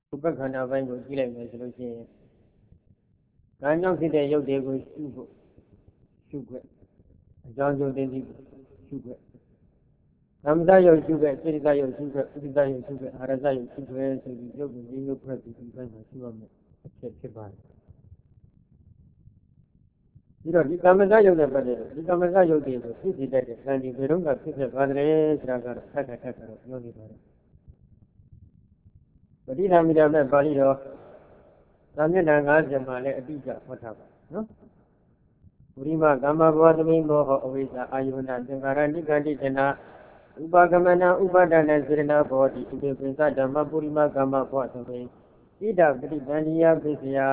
ဥပက္ခန္ဓာပိုင်းကိုကြည့်လိုက်မယ်ဆိုလို့ရှိရင်ကံကြောင့်ဖြစ်တဲ့ရုပ်တွေကိုရှုဖို့ရှုခွင့်အကြောင်းကျိုးသိသိရှုခွင့်သမ္မသယုတ်ရှုခွင့်စိတ္တယုတ်ရှုခွင့်ဥဒ္ဒယုတ်ရှုခွင့်အာရဇယုတ်ရှုခွင့်ဆိုပြီးရုပ်ကိုမျိုးမျိုးဖွဲ့ပြီးဒီဘက်မှာရှုရမယ်အဖြစ်ဖြစ်ပါတယ်ပြီးတော့ဒီကမ္မဇယုတ်နဲ့ပတ်သက်လို့ဒီကမ္မဇယုတ်တွေကိုဖြစ်ဖြစ်တဲ့ကံဒီဘယ်တော့မှဖြစ်ဖြစ်ပါတယ်ဆိုတာကတော့ထပ်တော့ပြောနေပါတယ်ပဋိသမီတာမဲ့ပါဠိတော်သာမျက်နှာ50မှာလည်းအတိအကျဟောထားပါနော်ဝိရိမကမ္မဘဝသမိမောဟအဝိဇ္ဇာအာယုဏသင်္ခါရနိကတိတနာဥပါကမနာဥပါဒနာစေရနာဘောတိဥပေပိသဓမ္မပုရိမကမ္မဘဝသမိဣဒပฏิတန္တိယပိစယ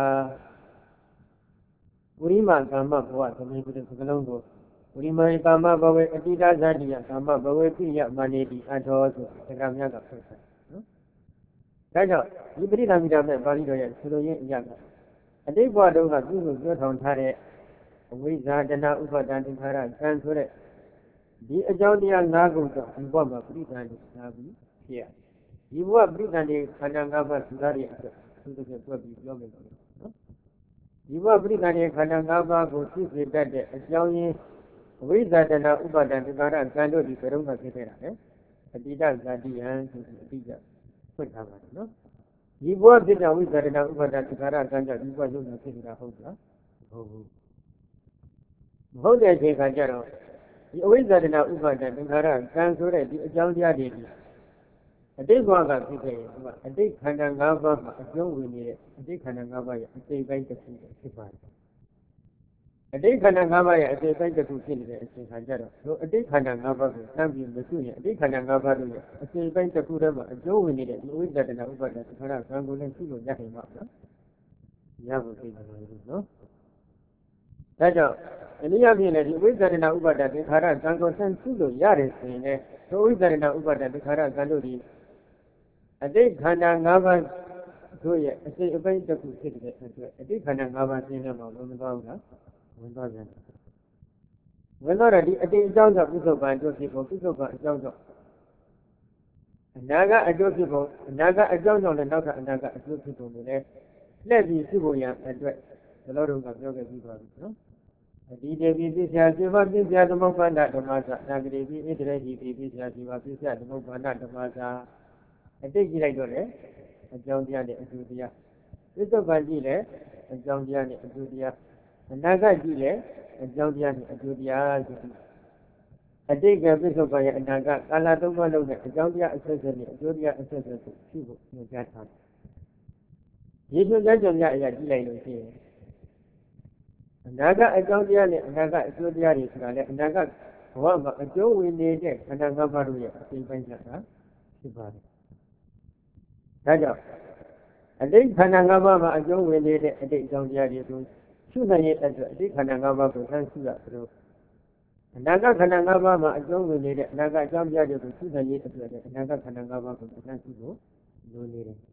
ဝိရိမကမ္မဘဝသမိဆိုတဲ့စကားလုံးကိုဝိရိမကမ္မဘဝအတိတဇာတိယကမ္မဘဝပိယမဏိတိအထောဆိုစကားများကဖွင့်ထားနော်ဒါကြောင့်ဒီပဋိသမီတာမဲ့ပါဠိတော်ရဲ့ဆိုလိုရင်းအရာကအတိတ်ဘဝတုန်းကသူ့ကိုပြောထောင်ထားတဲ့အဝိဇ္ဇာတဏှာဥပါဒသင်္ခါရကံဆိုတဲ့ဒီအကြောင်းတရား၅ခုကြောင့်ဒီဘဝမှာပဋိသန္ဓေလာပြီးဖြစ်ရဒီဘဝပဋိသန္ဓေခန္ဓာ၅ပါးသုသားတွေအတွက်သူတို့ကတွက်ပြီးပြောမယ်နော်ဒီဘဝပဋိသန္ဓေခန္ဓာ၅ပါးကိုဖြစ်စေတတ်တဲ့အကြောင်းရင်းအဝိဇ္ဇာတဏှာဥပါဒသင်္ခါရကံတို့ဒီဘယ်တော့မှဖြစ်ခဲ့တာလေအတိတဇာတိယံဆိုပြီးအတိအကျဖွင့်ထားပါတယ်နော်ဒီဘဝဖြစ်တဲ့ဝိဇ္ဇာတဏှာဥပါဒသင်္ခါရကံကြောင့်ဒီဘဝရုပ်နာဖြစ်နေတာဟုတ်လားဟုတ်ဘူးမဟုတ်တဲ့အချိန်ခါကျတော့ဒီအဝိဇ္ဇာတဏှာဥပါဒသင်္ခါရကံဆိုတဲ့ဒီအကြောင်းတရားတွေအတိတ်ဘဝကဖြစ်ခဲ့ရင်အတိတ်ခန္ဓာ၅ပါးမှာအကျုံးဝင်နေတဲ့အတိတ်ခန္ဓာ၅ပါးရဲ့အစိတ်ပိုင်းတစ်ခုဖြစ်ပါတယ်အတိတ်ခန္ဓာ၅ပါးရဲ့အစိတ်ပိုင်းတစ်ခုဖြစ်နေတဲ့အချိန်ခါကျတော့ဒီအတိတ်ခန္ဓာ၅ပါးကိုစမ်းပြီးမရှိရင်အတိတ်ခန္ဓာ၅ပါးတို့ရဲ့အစိတ်ပိုင်းတစ်ခုတည်းမှာအကျုံးဝင်နေတဲ့ဒီအဝိဇ္ဇာတဏှာဥပါဒသင်္ခါရကံကိုလည်းရှိလို့ရနိုင်မှာနော်ရဖို့သိတယ်နော်ဒါကြောင့်အနည်းအားဖြင့်လည်းဒီဝိဇ္ဇာတဏှာဥပါဒသင်္ခါရကံကိုဆန်းစုလို့ရတယ်ဆိုရင်လည်းဒီဝိဇ္ဇာတဏှာဥပါဒသင်္ခါရကံတို့ဒီအတိတ်ခန္ဓာ၅ပါးတို့ရဲ့အစိတ်အပိုင်းတစ်ခုဖြစ်တဲ့အတွက်အတိတ်ခန္ဓာ၅ပါးရှင်းနေမှာလို့မသွားဘူးလားဝင်သွားပြန်ဝင်တော့ဒီအတိတ်အကြောင်းကြောင့်ပြစ္ဆုတ်ပံအကျိုးဖြစ်ဖို့ပြစ္ဆုတ်ပံအကြောင်းကြောင့်အနာကအကျိုးဖြစ်ဖို့အနာကအကြောင်းကြောင့်လည်းနောက်ထပ်အနာကအကျိုးဖြစ်ဖို့လည်းလက်ပြီးရှိဖို့ရန်အတွက်ဘယ်လိုတော့ကပြောခဲ့ပြီးပါပြီနော်အဒီတေပိပစ္စယစေဝပစ္စယသမုပ္ပါဒဓမ္မသနာဂတိပိဣတရေဟိပိပစ္စယစေဝပစ္စယသမုပ္ပါဒဓမ္မသအတိတ်ကြည့်လိုက်တော့လေအကြောင်းတရားနဲ့အကျိုးတရားပြစ္ဆုတ်ပံကြည့်လေအကြောင်းတရားနဲ့အကျိုးတရားအနာဂတ်ကြည့်လေအကြောင်းတရားနဲ့အကျိုးတရားဆိုပြီးအတိတ်ကပြစ္ဆုတ်ပံရဲ့အနာဂတ်ကာလသုံးပါးလုံးနဲ့အကြောင်းတရားအဆက်ဆက်နဲ့အကျိုးတရားအဆက်ဆက်ကိုရှိဖို့ညွှန်ကြားထားတယ်ဒီညွှန်ကြားချက်များအရာကြည့်လိုက်လို့ရှိရင်အနာဂတ်အကြောင်းတရားနဲ့အနာဂတ်အကျိုးတရားတွေဆိုတာလည်းအနာဂတ်ဘဝမှာအကျိုးဝင်နေတဲ့ခန္ဓာ၅ပါးတို့ရဲ့အစိတ်ပိုင်းဆိုတာဖြစ်ပါတယ်။ဒါကြောင့်အတိတ်ခန္ဓာ၅ပါးမှာအကျိုးဝင်နေတဲ့အတိတ်အကြောင်းတရားတွေဆိုရှုနိုင်ရဲ့အတွက်အတိတ်ခန္ဓာ၅ပါးကိုဆန်းရှုရသလိုအနာဂတ်ခန္ဓာ၅ပါးမှာအကျိုးဝင်နေတဲ့အနာဂတ်အကြောင်းတရားတွေကိုရှုနိုင်ရဲ့အတွက်အနာဂတ်ခန္ဓာ၅ပါးကိုဆန်းရှုဖို့လိုနေတယ်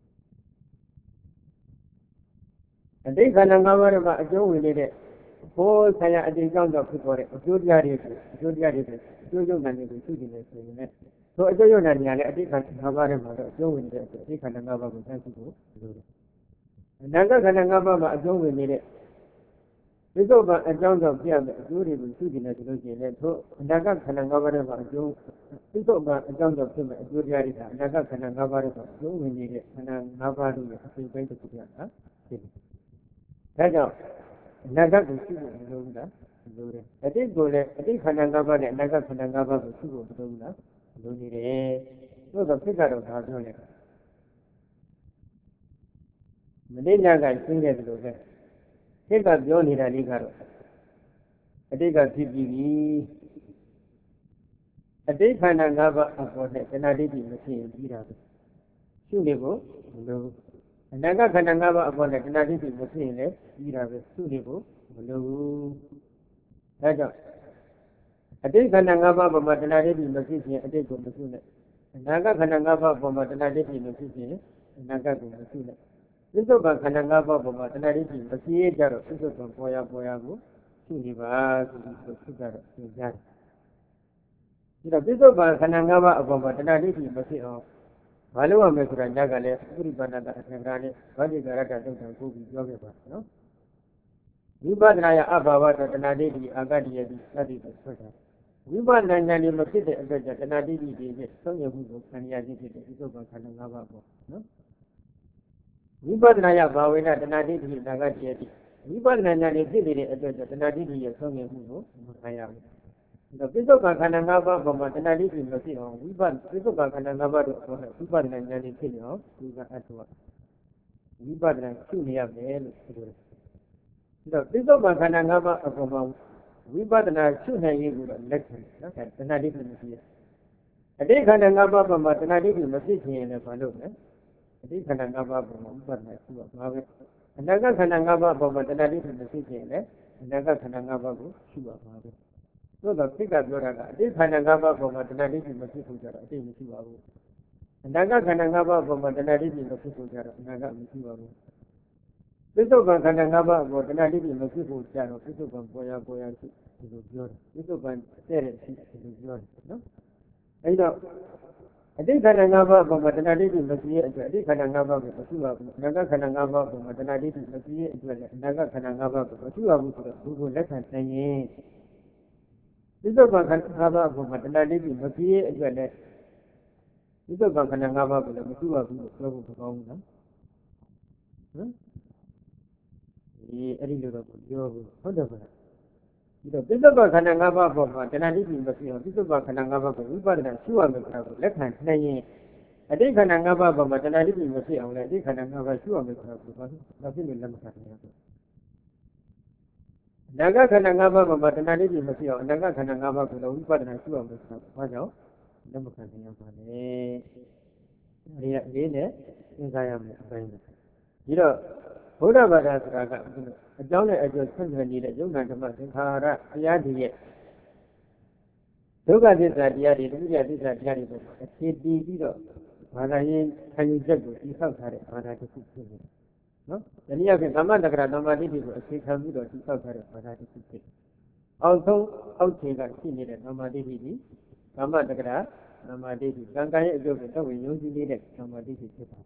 အတိတ်ခန္ဓာ၅ပါးမှာအကျိုးဝင်နေတဲ့ဘောဆရာအတိတ်ကြောင့်တော့ဖြစ်ပေါ်တဲ့အကျိုးတရားတွေကိုအကျိုးရုပ်နာတွေကိုရှုနေတယ်ဆိုရင်လည်းဆိုအကျိုးရုပ်နာတွေကလည်းအတိတ်ခန္ဓာ၅ပါးထဲမှာတော့အကျိုးဝင်နေတဲ့အတိတ်ခန္ဓာ၅ပါးကိုဆန်းရှုဖို့လိုတယ်အနာဂတ်ခန္ဓာ၅ပါးမှာအကျိုးဝင်နေတဲ့ပြစ္ဆုတ်ပံအကြောင်းကြောင့်ပြရမယ့်အကျိုးတွေကိုရှုနေတယ်ဆိုလို့ရှိရင်လည်းထိုအနာဂတ်ခန္ဓာ၅ပါးထဲမှာအကျိုးပြစ္ဆုတ်ပံအကြောင်းကြောင့်ဖြစ်မဲ့အကျိုးတရားတွေကအနာဂတ်ခန္ဓာ၅ပါးထဲမှာအကျိုးဝင်နေတဲ့ခန္ဓာ၅ပါးတို့ရဲ့အစိတ်ပိုင်းတစ်ခုပြတာဖြစ်တယ်ဒါကြောင့်အနာဂတ်ကိုရှိဖို့မလိုဘူးလားလိုတယ်အတိတ်ကိုလည်းအတိတ်ခန္ဓာ၅ပါးနဲ့အနာဂတ်ခန္ဓာ၅ပါးကိုရှိဖို့မလိုဘူးလားလိုနေတယ်သို့သောဖြစ်ကတော့ဒါပြောတယ်မနေ့ညကရှင်းခဲ့တယ်လို့ပဲဖြစ်ကပြောနေတာလေးကတော့အတိတ်ကဖြစ်ပြီးပြီအတိတ်ခန္ဓာ၅ပါးအပေါ်နဲ့တဏှာဒိဋ္ဌိမဖြစ်ရင်ပြီးတာပဲရှုနေဖို့မလိုဘူးအနာဂတ်ခန္ဓာ၅ပါးအပေါ်နဲ့တဏှာဒိဋ္ဌိမဖြစ်ရင်လည်းပြီးတာပဲရှုနေဖို့မလိုဘူးဒါကြောင့်အတိတ်ခန္ဓာ၅ပါးပေါ်မှာတဏှာဒိဋ္ဌိမဖြစ်ရင်အတိတ်ကိုမရှုနဲ့အနာဂတ်ခန္ဓာ၅ပါးပေါ်မှာတဏှာဒိဋ္ဌိမဖြစ်ရင်အနာဂတ်ကိုမရှုနဲ့ပြစ္ဆုတ်ပံခန္ဓာ၅ပါးပေါ်မှာတဏှာဒိဋ္ဌိမဖြစ်ရကြတော့ပြစ္ဆုတ်ပံပေါ်ရကိုရှုနေပါဆိုပြီးရှုကြတော့သင်ကြားတယ်ဒါပြစ္ဆုတ်ပံခန္ဓာ၅ပါးအပေါ်မှာတဏှာဒိဋ္ဌိမဖြစ်အောင်ဘာလို့ရမလဲဆိုတာညကလည်းဥပရိပန္နတာအထင်ကရာနဲ့ဗာတိကာရတတုတ်တံကိုပြီးပြောခဲ့ပါနော်ဝိပဿနာယအဘာဝတတဏှာဒိဋ္ဌိအာဂတိယတိသတိကိုဆွဲတာဝိပဿနာဉာဏ်ဒီမဖြစ်တဲ့အတွက်ကြောင့်တဏှာဒိဋ္ဌိတွေနဲ့ဆုံးရမှုကိုခံရခြင်းဖြစ်တဲ့ဒီသုဘခန္ဓာ၅ပါးပေါ့နော်ဝိပဿနာယဘာဝေနတဏှာဒိဋ္ဌိအာဂတိယတိဝိပဿနာဉာဏ်ဒီဖြစ်နေတဲ့အတွက်ကြောင့်တဏှာဒိဋ္ဌိရဲ့ဆုံးရမှုကိုခံရဘူးဒါပိဿုပ္ပခန္ဓာ၅ပါးပေါ်မှာတဏှာဒိဋ္ဌိမဖြစ်အောင်ပိဿုပ္ပခန္ဓာ၅ပါးတို့ဆိုတဲ့ဝိပဿနာဉာဏ်ဒီဖြစ်နေအောင်ဒီကအထောက်ဝိပဿနာရှုနေရမယ်လို့ဆိုတယ်ဒါပိဿုပ္ပခန္ဓာ၅ပါးအပေါ်မှာဝိပဿနာရှုနိုင်ရေးကိုလက်ခံနော်တဏှာဒိဋ္ဌိမရှိရအတိတ်ခန္ဓာ၅ပါးပေါ်မှာတဏှာဒိဋ္ဌိမဖြစ်ခြင်းလည်းဘာလို့လဲအတိတ်ခန္ဓာ၅ပါးပေါ်မှာဝိပဿနာရှုရမှာပဲအနာဂတ်ခန္ဓာ၅ပါးပေါ်မှာတဏှာဒိဋ္ဌိမဖြစ်ခြင်းလည်းအနာဂတ်ခန္ဓာ၅ပါးကိုရှုရမှာပဲသို့တော့သိကပြောတာကအတိတ်ခန္ဓာ၅ပါးပေါ်မှာတဏှာဒိဋ္ဌိမဖြစ်ဘူးကြတော့အတိတ်မရှိပါဘူးအနာဂတ်ခန္ဓာ၅ပါးပေါ်မှာတဏှာဒိဋ္ဌိမဖြစ်ဘူးကြတော့အနာဂတ်မရှိပါဘူးပိဿုပ္ပခန္ဓာ၅ပါးပေါ်တဏှာဒိဋ္ဌိမဖြစ်ဘူးကြတော့ပိဿုပ္ပပေါ်ရရှိဒီလိုပြောတယ်ပိဿုပ္ပတဲ့ရှိဒီလိုပြောတယ်နော်အဲဒီတော့အတိတ်ခန္ဓာ၅ပါးပေါ်မှာတဏှာဒိဋ္ဌိမရှိရဲ့အတွက်အတိတ်ခန္ဓာ၅ပါးကိုမရှိပါဘူးအနာဂတ်ခန္ဓာ၅ပါးပေါ်မှာတဏှာဒိဋ္ဌိမရှိရဲ့အတွက်လည်းအနာဂတ်ခန္ဓာ၅ပါးကိုမရှိပါဘူးဆိုတော့ဘုကိုလက်ခံနိုင်ရင်ပိဿုပ္ပခန္ဓာ၅ပါးပေါ်မှာတဏှာဒိဋ္ဌိမရှိရဲ့အတွက်လည်းပိဿုပ္ပခန္ဓာ၅ပါးကိုလည်းမရှိပါဘူးလို့ပြောဖို့မကောင်းဘူးနော်ဟမ်အဲ့ဒီလိုတော့ပြောဘူးဟုတ်တယ်ဗျာဒီတော့ပိဿုပ္ပခန္ဓာ၅ပါးပေါ်မှာတဏှာဒိဋ္ဌိမရှိအောင်ပိဿုပ္ပခန္ဓာ၅ပါးကိုဝိပဿနာရှုရမယ်ဆိုတာကိုလက်ခံနိုင်ရင်အတိတ်ခန္ဓာ၅ပါးပေါ်မှာတဏှာဒိဋ္ဌိမရှိအောင်လည်းအတိတ်ခန္ဓာ၅ပါးရှုရမယ်ဆိုတာကိုဘာဖြစ်လို့လက်မခံနိုင်ရလဲအနာဂတ်ခန္ဓာ၅ပါးပေါ်မှာတဏှာဒိဋ္ဌိမရှိအောင်အနာဂတ်ခန္ဓာ၅ပါးကိုလည်းဝိပဿနာရှုရမယ်ဆိုတာဘာကြောင့်လက်မခံနိုင်ရပါလဲဒီကအလေးနဲ့သင်္ခါရမယ်အပိုင်းဒီတော့ဘုရားဘာသာဆိုတာကအကြောင်းနဲ့အကျိုးဆန့်ကျင်နေတဲ့ယုံနာဓမ္မသင်္ခါရတရားတွေရဲ့ဒုက္ခသစ္စာတရားတွေဒုက္ခသစ္စာတရားတွေပေါ်မှာအခြေတည်ပြီးတော့ဘာသာရေးခံယူချက်ကိုတည်ဆောက်ထားတဲ့ဘာသာတစ်ခုဖြစ်နေတယ်နော်။ဒီနည်းအားဖြင့်သမ္မာတက္ကရာသမ္မာဒိဋ္ဌိကိုအခြေခံပြီးတော့တည်ဆောက်ထားတဲ့ဘာသာတစ်ခုဖြစ်တယ်။အောက်ဆုံးအောက်ခြေကရှိနေတဲ့သမ္မာဒိဋ္ဌိဒီသမ္မာတက္ကရာသမ္မာဒိဋ္ဌိကံကံရဲ့အကျိုးကိုတော့ယုံကြည်နေတဲ့သမ္မာဒိဋ္ဌိဖြစ်ပါတယ်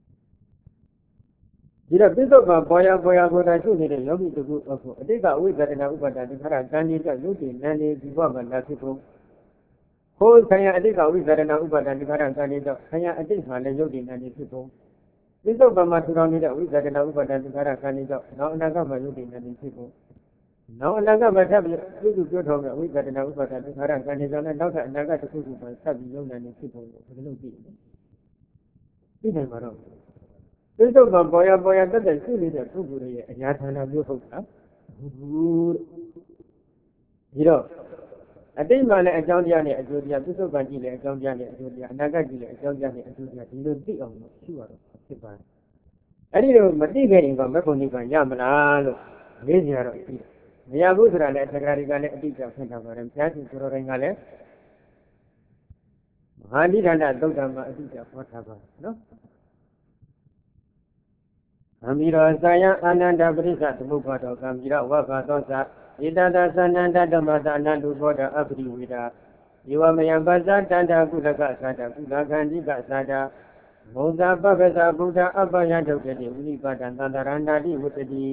ဒီတော့ပိဿုပ္ပပေါ်ရကိုယ်တိုင်ရှုနေတဲ့ယောဂီတခုအခုအတိတ်ကအဝိဇ္ဇာတနာဥပါဒတိခရကံကြီးကယုတ်တည်နန်းနေဒီဘဝမှာလာဖြစ်ဖို့ဟိုဆံရအတိတ်ကဝိဇ္ဇာတနာဥပါဒတိခရကံကြီးတော့ဆံရအတိတ်မှာလည်းယုတ်တည်နန်းနေဖြစ်ဖို့ပိဿုပ္ပမှာထူထောင်နေတဲ့ဝိဇ္ဇာတနာဥပါဒတိခရကံကြီးတော့နောက်အနာဂတ်မှာယုတ်တည်နန်းနေဖြစ်ဖို့နောက်အနာဂတ်မှာထပ်ပြီးပြုစုပြောထောင်တဲ့ဝိဇ္ဇာတနာဥပါဒတိခရကံကြီးတော့လည်းနောက်ထပ်အနာဂတ်တစ်ခုခုမှာထပ်ပြီးယုတ်နေနေဖြစ်ဖို့ဘယ်လိုသိလဲသိနိုင်မှာတော့ပိဿုပ္ပပေါ်ရတက်တဲ့ရှိနေတဲ့ပုဂ္ဂိုလ်ရဲ့အညာဌာနမျိုးဟုတ်တာဘူးဒီတော့အတိတ်မှာလည်းအကြောင်းတရားနဲ့အကျိုးတရားပိဿုပ္ပကြည့်လည်းအကြောင်းတရားနဲ့အကျိုးတရားအနာဂတ်ကြည့်လည်းအကြောင်းတရားနဲ့အကျိုးတရားဒီလိုသိအောင်လို့ရှိရတော့ဖြစ်ပါတယ်အဲ့ဒီလိုမသိခဲ့ရင်ကမဂ္ဂုဏိကရမလားလို့မေးကြတော့ရှိတယ်မရဘူးဆိုတာလည်းသက္ကာရိကလည်းအတိအကျဖွင့်ထားပါတယ်ဘုရားရှင်ကိုယ်တော်တိုင်ကလည်းမဟာနိဒာနသုတ်တံမှာအတိအကျဟောထားပါတယ်နော်ကံပြီးတော့ဇာယအာနန္ဒပရိစ္ဆသမုပ္ပါဒောကံပြီးတော့ဝဘသောဇာဧတတသနန္တဓမ္မသအနန္တုဘောဓအပရိဝေဒယေဝမယံပဇာတန္တာကုလကသတ္တကုလခန္တိကသတ္တမုံဇာပပ္ပဇာဗုဒ္ဓအပ္ပယထုတ်တဲ့ဝိနိပါဒံသန္တရဏာတိဝတ္တိ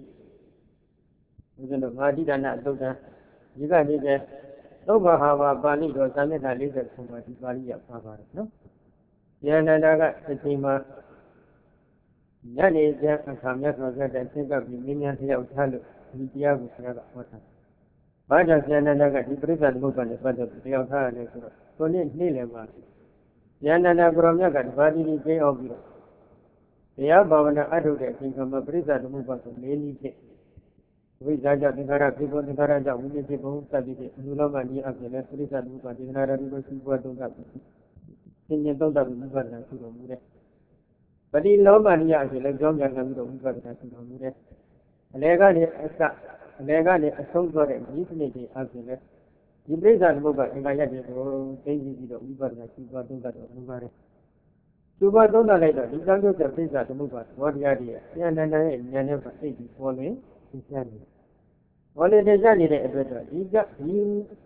ဦးဇင်းတို့မာတိဒါနသုတ်တံဒီကနေ့ကသုဘဟာဝပါဠိတော်သာမျက်နှာ40မှာဒီပါဠိရပါပါတယ်နော်ဉာဏန္ဒာကအချိန်မှာညနေကျအခါမြတ်စွာဘုရားတန်ဆင်းကပ်ပြီးမြင်းများတယောက်ထားလို့ဒီတရားကိုဆရာကဟောထား။ဘာကြောင့်ဆရာနန္ဒကဒီပရိစ္ဆာသမုပ္ပါဒ်နဲ့ပတ်သက်ပြီးတယောက်ထားရတယ်ဆိုတော့ကိုနေ့နေ့လည်မှာဆရာနန္ဒကိုရောမြတ်ကတပါးတိကြီးကျင်းအောင်ပြီးတော့တရားဘာဝနာအထုတ်တဲ့အချိန်ကမှပရိစ္ဆာသမုပ္ပါဒ်ကိုလေးနည်းဖြင့်ဝိဇ္ဇာကြောင့်သင်္ခါရဖြစ်ဖို့သင်္ခါရကြောင့်ဝိညာဉ်ဖြစ်ဖို့စသည်ဖြင့်အနုလောမနည်းအပြင်လည်းပရိစ္ဆာသမုပ္ပါဒ်ဒေသနာတော်ကိုရှိပွားသုံးသပ်ပြီးသင်္ကြန်သုံးသပ်ပြီးဝိပဿနာရှိတော်မူတဲ့ပတိလောမနိယအဖြစ်လည်းကြောင်းပြန်ခံပြီးတော့ဝိပဿနာရှိတော်မူတဲ့အလေကနေအလေကနေအဆုံးသွားတဲ့ဒီစနစ်တွေအပြင်လည်းဒီပြိဿသမုပ္ပါအင်္ဂါရက်တွေကိုသိသိပြီးတော့ဝိပဿနာရှိသွားသုံးသပ်တော်မူပါတယ်။သူပါသုံးသပ်လိုက်တော့ဒီသံဃာ့ပြိဿသမုပ္ပါဘောတရားတွေရဲ့ဉာဏ်နဲ့ဉာဏ်နဲ့ပတ်သိပြီးပေါ်လွင်သင်ရှားနေ။ပေါ်လွင်သင်ရှားနေတဲ့အတွက်တော့ဒီ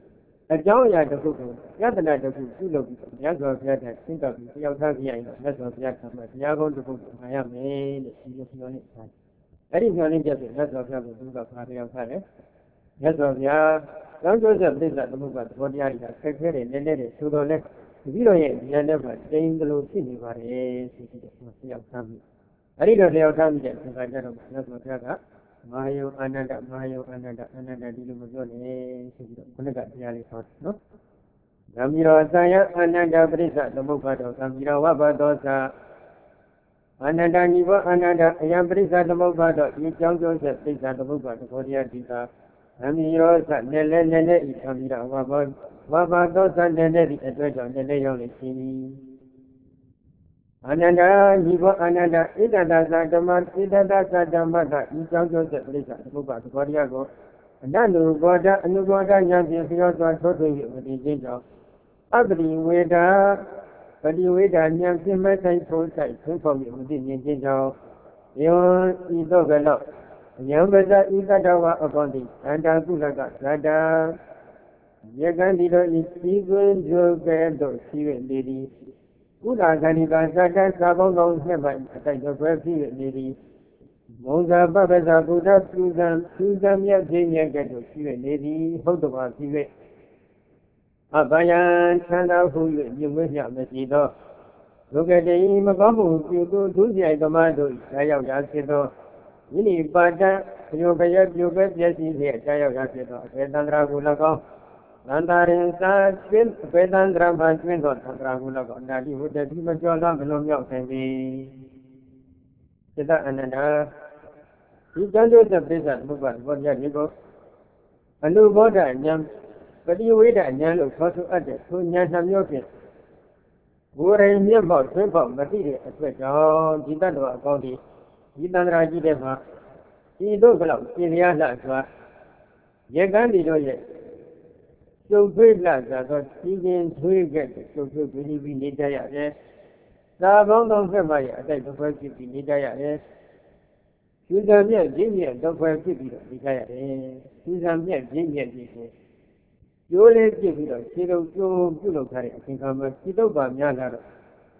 အကြောင်းအရာတစ်ခုကိုယတနာတစ်ခုပြုလုပ်ပြီးမြတ်စွာဘုရားကသင်္ကပ်ပြီးတယောက်သားကြရင်တော့မြတ်စွာဘုရားကမှတရားကောင်းတစ်ခုကိုမှာရမယ်လို့ဒီလိုပြောနေတယ်။အဲ့ဒီပြောနေချက်ကိုမြတ်စွာဘုရားကသူကဖာတယောက်ထားတယ်။မြတ်စွာဘုရားကျောင်းကျိုးဆက်ပြိဿသမုပ္ပါသဘောတရားတွေကခက်ခဲတယ်နည်းနည်းတွေဆိုတော့လေတပည့်တော်ရဲ့ဉာဏ်နဲ့မှတိုင်းသလိုဖြစ်နေပါတယ်ဆိုပြီးတော့တယောက်ထားပြီးအဲ့ဒီတော့တယောက်ထားပြီးတဲ့အခါကျတော့မြတ်စွာဘုရားကမဟာယောအာနန္ဒမဟာယောအာနန္ဒဒီလိုမပြောနဲ့ဆိုပြီးတော့ခုနကတရားလေးဟောတယ်နော်။ဂံမီရောသံယအာနန္ဒပရိစ္ဆသမုပ္ပါဒောဂံမီရောဝဘသောသအာနန္ဒညီဘောအာနန္ဒအယံပရိစ္ဆသမုပ္ပါဒောဒီကြောင်းကျိုးဆက်ပရိစ္ဆသမုပ္ပါသဘောတရားဒီသာဂံမီရောသနဲ့လဲနဲ့နဲ့ဤဂံမီရောဝဘသောသနဲ့နဲ့ဒီအတွက်ကြောင့်နဲ့နဲ့ရောက်နေရှိသည်အာနန္ဒညီဘောအာနန္ဒဣတတသဓမ္မဣတတသဓမ္မကဤကြောင်းကျိုးဆက်ပရိစ္ဆသမုပ္ပါသဘောတရားကိုအနန္တုဘောဓအနုဘောဓဉာဏ်ဖြင့်ပြောစွာထိုးထွင်း၍မတည်ခြင်းကြောင့်အပတိဝေဒပတိဝေဒဉာဏ်ဖြင့်မဲ့ဆိုင်ထိုးဆိုင်ထွန်းဖောက်၍မတည်ခြင်းကြောင့်ယောဤတော့ကလောက်အယံပဇဤတတဝအကောတိအန္တာကုလကဇာတာယေကံဒီတို့ဤစီကွင်းကျိုးကဲ့သို့ရှိ၍နေသည်ကုလကဏိကဇာတသာပေါင်းသောနှစ်မှအတိုက်တော်ပဲဖြစ်၍နေသည်မုံဇာပပ္ပဇာဘုဒ္ဓသူဇံမြတ်ခြင်းမြတ်ကဲ့သို့ရှိ၍နေသည်ဟုတ်တော်ပါဖြစ်၍အဘယံချမ်းသာဟု၍မြင့်ဝဲမြမရှိသောဒုက္ခတေဤမကောင်းမှုပြုသူဒုစရိုက်သမားတို့တရားရောက်ရာဖြစ်သောယင်းဤပါတံပြုပယပြုပဲပြည့်စည်စေတရားရောက်ရာဖြစ်သောအဘေသန္တရာကို၎င်းသန္တာရင်သာတွင်အဘေသန္တရာမှာတွင်သောသန္တရာကို၎င်းအနာတိဟုတတိမကျော်သောမလုံးမြောက်နိုင်သည်စိတ္တအနန္တဒီကျမ်းကျိုးတဲ့ပြိဿသမုပ္ပါဒ်ဘောတရားတွေကိုအနုဘောဓဉာဏ်ပတိဝေဒဉာဏ်လို့ခေါ်ဆိုအပ်တဲ့ထိုဉာဏ်နှမျိုးဖြင့်ကိုယ်ရင်မျက်မှောက်ဆွေးပေါက်မသိတဲ့အတွက်ကြောင့်ဒီတတ္တဝအကောင်းဒီတန္တရာကြီးတဲ့မှာဒီတို့ကလောက်ပြင်ရလှစွာရေကန်းဒီတို့ရဲ့ကျုပ်သွေးလှစွာသောကြီးချင်းသွေးကဲ့သို့ကျုပ်သွေးပြီးနေကြရတယ်။သာပေါင်းသောဖက်မှရဲ့အတိုက်တစ်ခွဲဖြစ်ပြီးနေကြရတယ်။သူဇံမြတ်ရင်းမြတ်တစ်ခွဲဖြစ်ပြီးတော့နေကြရတယ်။သူဇံမြတ်ရင်းမြတ်ဖြစ်ပြီးကျိုးလေးဖြစ်ပြီးတော့ခြေတော်ကျိုးပြုလုပ်ထားတဲ့အချိန်ခါမှာခြေတော့ပါများလာတော့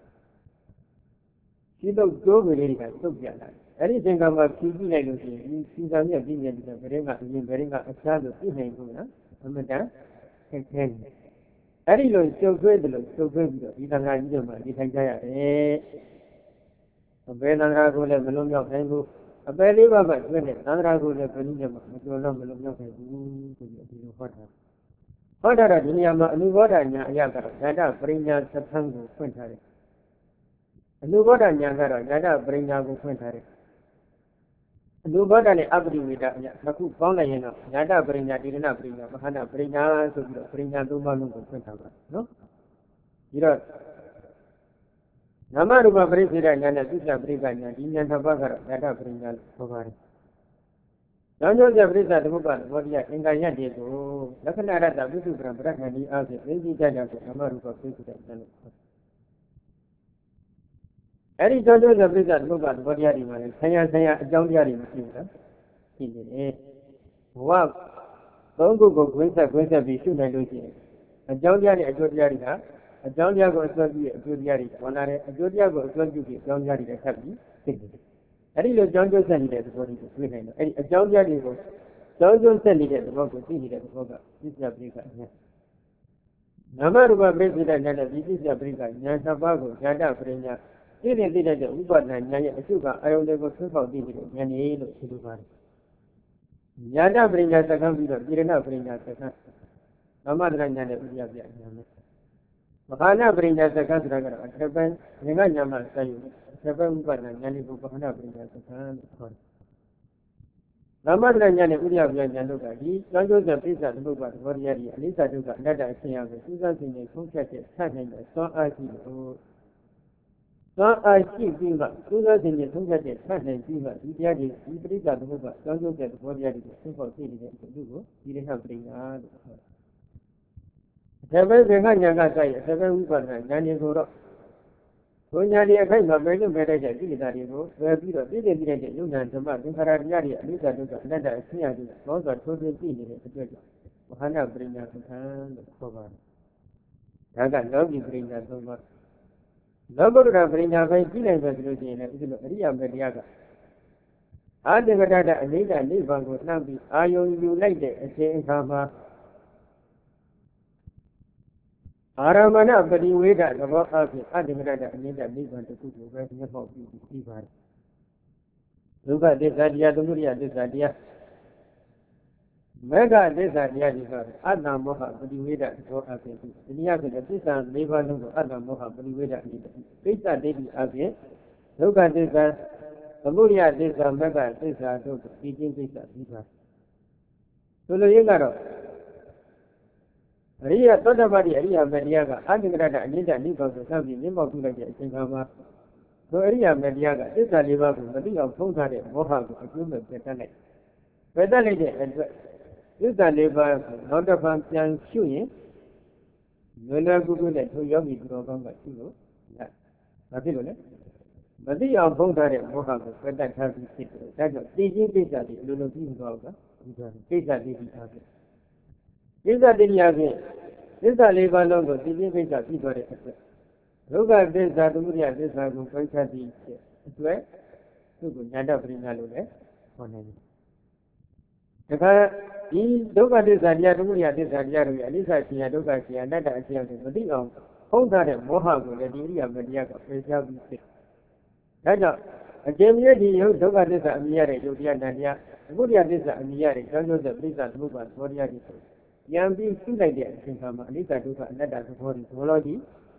ခြေတော့ကျိုးကလေးတွေကတုတ်ပြလာတယ်။အဲ့ဒီအချိန်ခါမှာဖြူကြည့်လိုက်လို့ရှိရင်ဒီသူဇံမြတ်ရင်းမြတ်တဲ့ဗရင်ကအရင်ဗရင်ကအချားလို့ပြနိုင်ဘူးနော်။အမှန်တန်ခက်ခဲတယ်။အဲ့ဒီလိုကျုပ်သွေးတယ်လို့ကျုပ်သွေးပြီးတော့ဒီသံဃာကြီးတွေမှာဒီထိုင်ကြရတယ်။အဘယ်သံဃာကိုလည်းမလုံးမြောက်နိုင်ဘူး။အပယ်လေးပါးမှတွင်းတဲ့သံဃာကိုလည်းဘယ်နည်းမှမကျော်တော့မလုံးမြောက်နိုင်ဘူးဆိုပြီးဒီလိုဟောတာ။ဟောတာတော့ဒီနေရာမှာအနုဘောဓဉာဏ်အရာကတော့ဇာတပရိညာသထံကိုဖွင့်ထားတယ်။အနုဘောဓဉာဏ်ကတော့ဇာတပရိညာကိုဖွင့်ထားတယ်။အနုဘောဓနဲ့အပတိဝေဒအရာနှစ်ခုပေါင်းလိုက်ရင်တော့ဇာတပရိညာတိရဏပရိညာမဟာနာပရိညာဆိုပြီးတော့ပရိညာသုံးပါးလုံးကိုဖွင့်ထားပါနော်။ပြီးတော့နာမရူပပရိစ္ဆေဒဉာဏ်နဲ့သုတ္တပရိက္ခဉာဏ်ဒီဉာဏ်တစ်ပါးကတော့ဇာတပရိညာလို့ခေါ်ပါတယ်။ဉာဏ်ကျိုးတဲ့ပရိစ္ဆသမုပ္ပါဒ်ဘောတရားအင်္ဂါရပ်တွေကိုလက္ခဏာရတ္တဝိသုပ္ပံပရက္ခဏီအားဖြင့်သိသိကြကြဆိုနာမရူပပရိစ္ဆေဒဉာဏ်လို့ခေါ်တယ်။အဲဒီဉာဏ်ကျိုးတဲ့ပရိစ္ဆသမုပ္ပါဒ်ဘောတရားဒီမှာလည်းဆရာအကြောင်းတရားတွေမရှိဘူးလား။ရှိနေတယ်။ဘဝသုံးခုကိုခွင့်ဆက်ပြီးရှုနိုင်လို့ရှိရင်အကြောင်းတရားနဲ့အကျိုးတရားတွေကအကြောင်းတရားကိုအစွဲပြုအကျိုးတရားတွေဝင်လာတယ်အကျိုးတရားကိုအစွဲပြုပြီးအကြောင်းတရားတွေထပ်ပြီးသိတယ်။အဲ့ဒီလိုအကြောင်းကျိုးဆက်နေတဲ့သဘောတွေကိုတွေ့နိုင်တော့အဲ့ဒီအကြောင်းတရားတွေကိုအကြောင်းကျိုးဆက်နေတဲ့သဘောကိုသိနေတဲ့သဘောကပြစ္ဆပရိက္ခဉာဏ်။နာမရူပပရိစ္ဆေဒဉာဏ်နဲ့ဒီပြစ္ဆပရိက္ခဉာဏ်နှစ်ပါးကိုဉာဏပရိညာသိတဲ့ဥပဒနာဉာဏ်ရဲ့အစုကအာယုန်တွေကိုဆွဲပေါက်သိပြီးတော့ဉာဏ်ရည်လို့ဆိုလိုပါတယ်။ဉာဏပရိညာသက္ကံပြီးတော့တိရဏပရိညာသက္ကံနာမတရဉာဏ်နဲ့ဥပ္ပယပြဉာဏ်နဲ့မဟာနာပရိညာသက္ကံဆိုတာကတော့အထက်ပိုင်းဉာဏ်ကဉာဏ်မှဆက်ယူအထက်ပိုင်းဥပဒနာဉာဏ်လေးကိုပဟာနာပရိညာသက္ကံလို့ခေါ်တယ်။နာမတရဉာဏ်နဲ့ဥပ္ပယပြဉာဏ်တို့ကဒီကျောင်းကျိုးတဲ့ပြစ္ဆသမုပ္ပါဒ်ဘောတရားကြီးအနိစ္စဒုက္ခအနတ္တအရှင်းအကိုစူးစမ်းသိနေဆုံးဖြတ်ချက်ဆက်နိုင်တဲ့သောအာရှိလို့သောအာရှိပြီးမှစူးစမ်းသိနေဆုံးဖြတ်ချက်ဆက်နိုင်ပြီးမှဒီတရားကြီးဒီပြစ္ဆသမုပ္ပါဒ်ကျောင်းကျိုးတဲ့ဘောတရားကြီးကိုသိဖို့သိနေတဲ့အကျိုးကိုဒီရဟပရိညာလို့ခေါ်တယ်။အထက်ပိုင်းသင်္ခါဉာဏ်ကစိုက်အထက်ပိုင်းဝိပဿနာဉာဏ်ကြီးကိုတော့ဘုံညာဒီအခိုက်မှာပဲလို့ပဲတဲ့ကိလေသာတွေကိုပယ်ပြီးတော့ပြည့်စုံတဲ့ယုံဉာဏ်ဓမ္မသင်္ခါရတရားတွေအနိစ္စဒုက္ခအနတ္တအရှင်းအကိုသောစွာထိုးထွင်းသိနေတဲ့အတွက်ကြောင့် Hana Brina Kutan, the Kovan. Raga Logi Brina Soma. Logo Brina by Pina Vaslutin, Ria Mediaga. Adivada Anita Livan was now be Ayo you like it, saying Kama. Aramana, but you wait at the work of it. Adivada Anita Livan to put your revenue for you. Look at this idea, the Muria, this idea. Mega this idea is Adna Moha, but you wait at the work of it. The Yakin, this and Livan to Adna Moha, but you wait at it. This are David again. Look at this. The Muria, this are Mega, this are those speaking this are. So you got Ria Todabadi, Ria Mediaga, Adigrada, Anita Nichols, something Nimo to the Singama. So Ria Mediaga, this are Liverpool, the big of Fogare, Mohawk, a human Petane. Petane, this are Liverpool, not a function shooting. You know, Google it to Yogi to go on by you. Nothing. But the of Fogare, Mohawk, when that has been sick. That's a teaching pizza, Lulu Pinga, pizza. These are the Yagi. These are Liva Longo, the living at Igor. Look at this, that Muria, this are going to be where to go Yada Brinalune. Look at this idea, Muria, this idea, Lisa, Loka, another idea, the Dino, hold that and Mohawk, the Diria Mediaca, Presia. That's a Jamie, you look at this Amia, Julia Nadia, Muria, this Amia, Joseph, the Lisa, Luba, Moria. Young being two like that, Lisa do another zoology.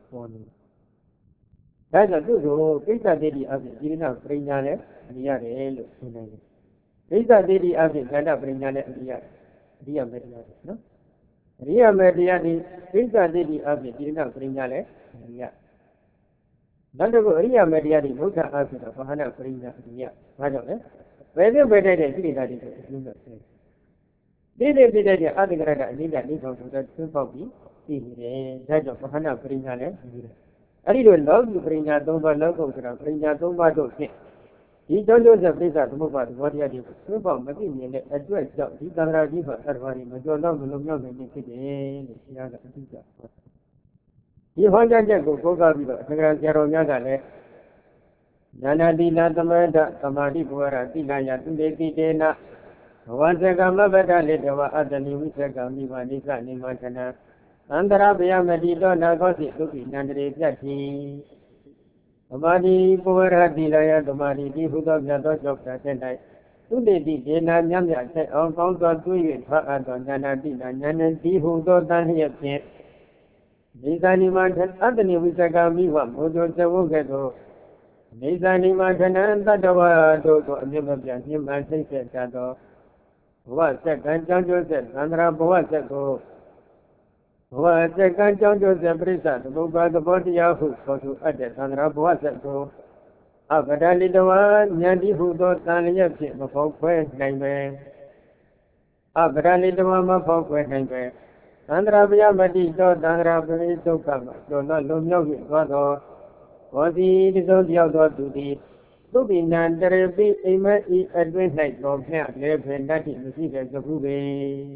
That's a good Pizza Daddy of the Gina Brignale, Riare, Pizza Daddy of the Gana Brignale, Ria Mediani, no? Ria Mediani, Pizza Daddy of the Gina Brignale, Ria. Not a Ria Mediani, Muta Africa, for Hana Brigna, Ria. Whether better than Trinidad is They did the other grade, need that little to that simple that of Hana Brignale. I didn't love you bring out over local, bring out over those things. He don't use a blizzard to move out what he had to simple machine address. He doesn't have even everybody, but you're not going to make it. He wanted to go with the Grand Yaronagale. Nana Dina the murder, Samadi Bora, Dina, Dina. Once a gamma better later, other new Gami, Vanessa, Nimantana. Andra Biamadido Nagosi looking under the Jati. Amadi Pura Dilaya, the Madi, who does not of that night. Today, the Jena Yamia said, on count of 2 years, Fakan, Nana Dina, Nana, who does not hear it. These animals and other new Gami, who don't go. These animals and the door, never be him and say that. What second Joseph, Andra Boa go. What second Joseph Brisa, move by the body Yahoo, go to Adet, Andra Boa go. Abadali the one, Yandi who don't Tanya, before Quest name. Abadali the one before Quest name. Andra Biamadi, Andra Brito come, don't not know you, was he is on the outdoor duty. To be none, there will be a much advantage of hair, and that is the secret of Ruby.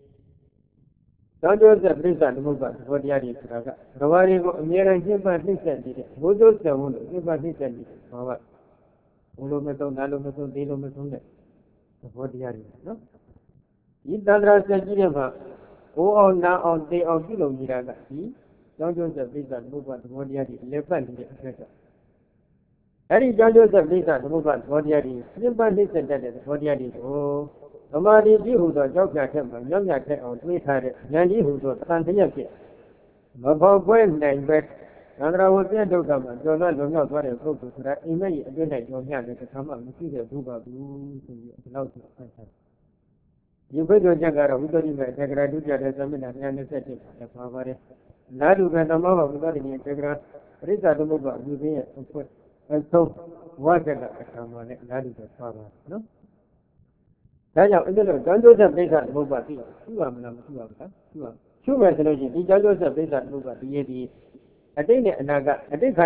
Don't use the prison movement, what the idea is. Providing near and him by listen, who does the wound, him by listen, our Ulumeton, Alumeton, Dilumeton, what the idea, no? It does not say, oh, now on day of Kilomiraga, don't use the prison movement, what the idea, left and Any judges of this and move on, what the idea, simple listen that is what the idea. Oh, somebody who does joke at him, young at him, or sweet had it, Yanni who does something else. Before when they bet, and I was there to come, and so not know what I go to that. He may again like your hand to come up and see the Duba blue to allow to. You could go Jagara, who don't even take a do that as a minute and set it. Now you can come over without any integra. Rita the Muba, you be and put. And so, what did I come on it? That is the father, no? That's how don't do the place at Muba. Two resolutions, he does the place at Muba. I think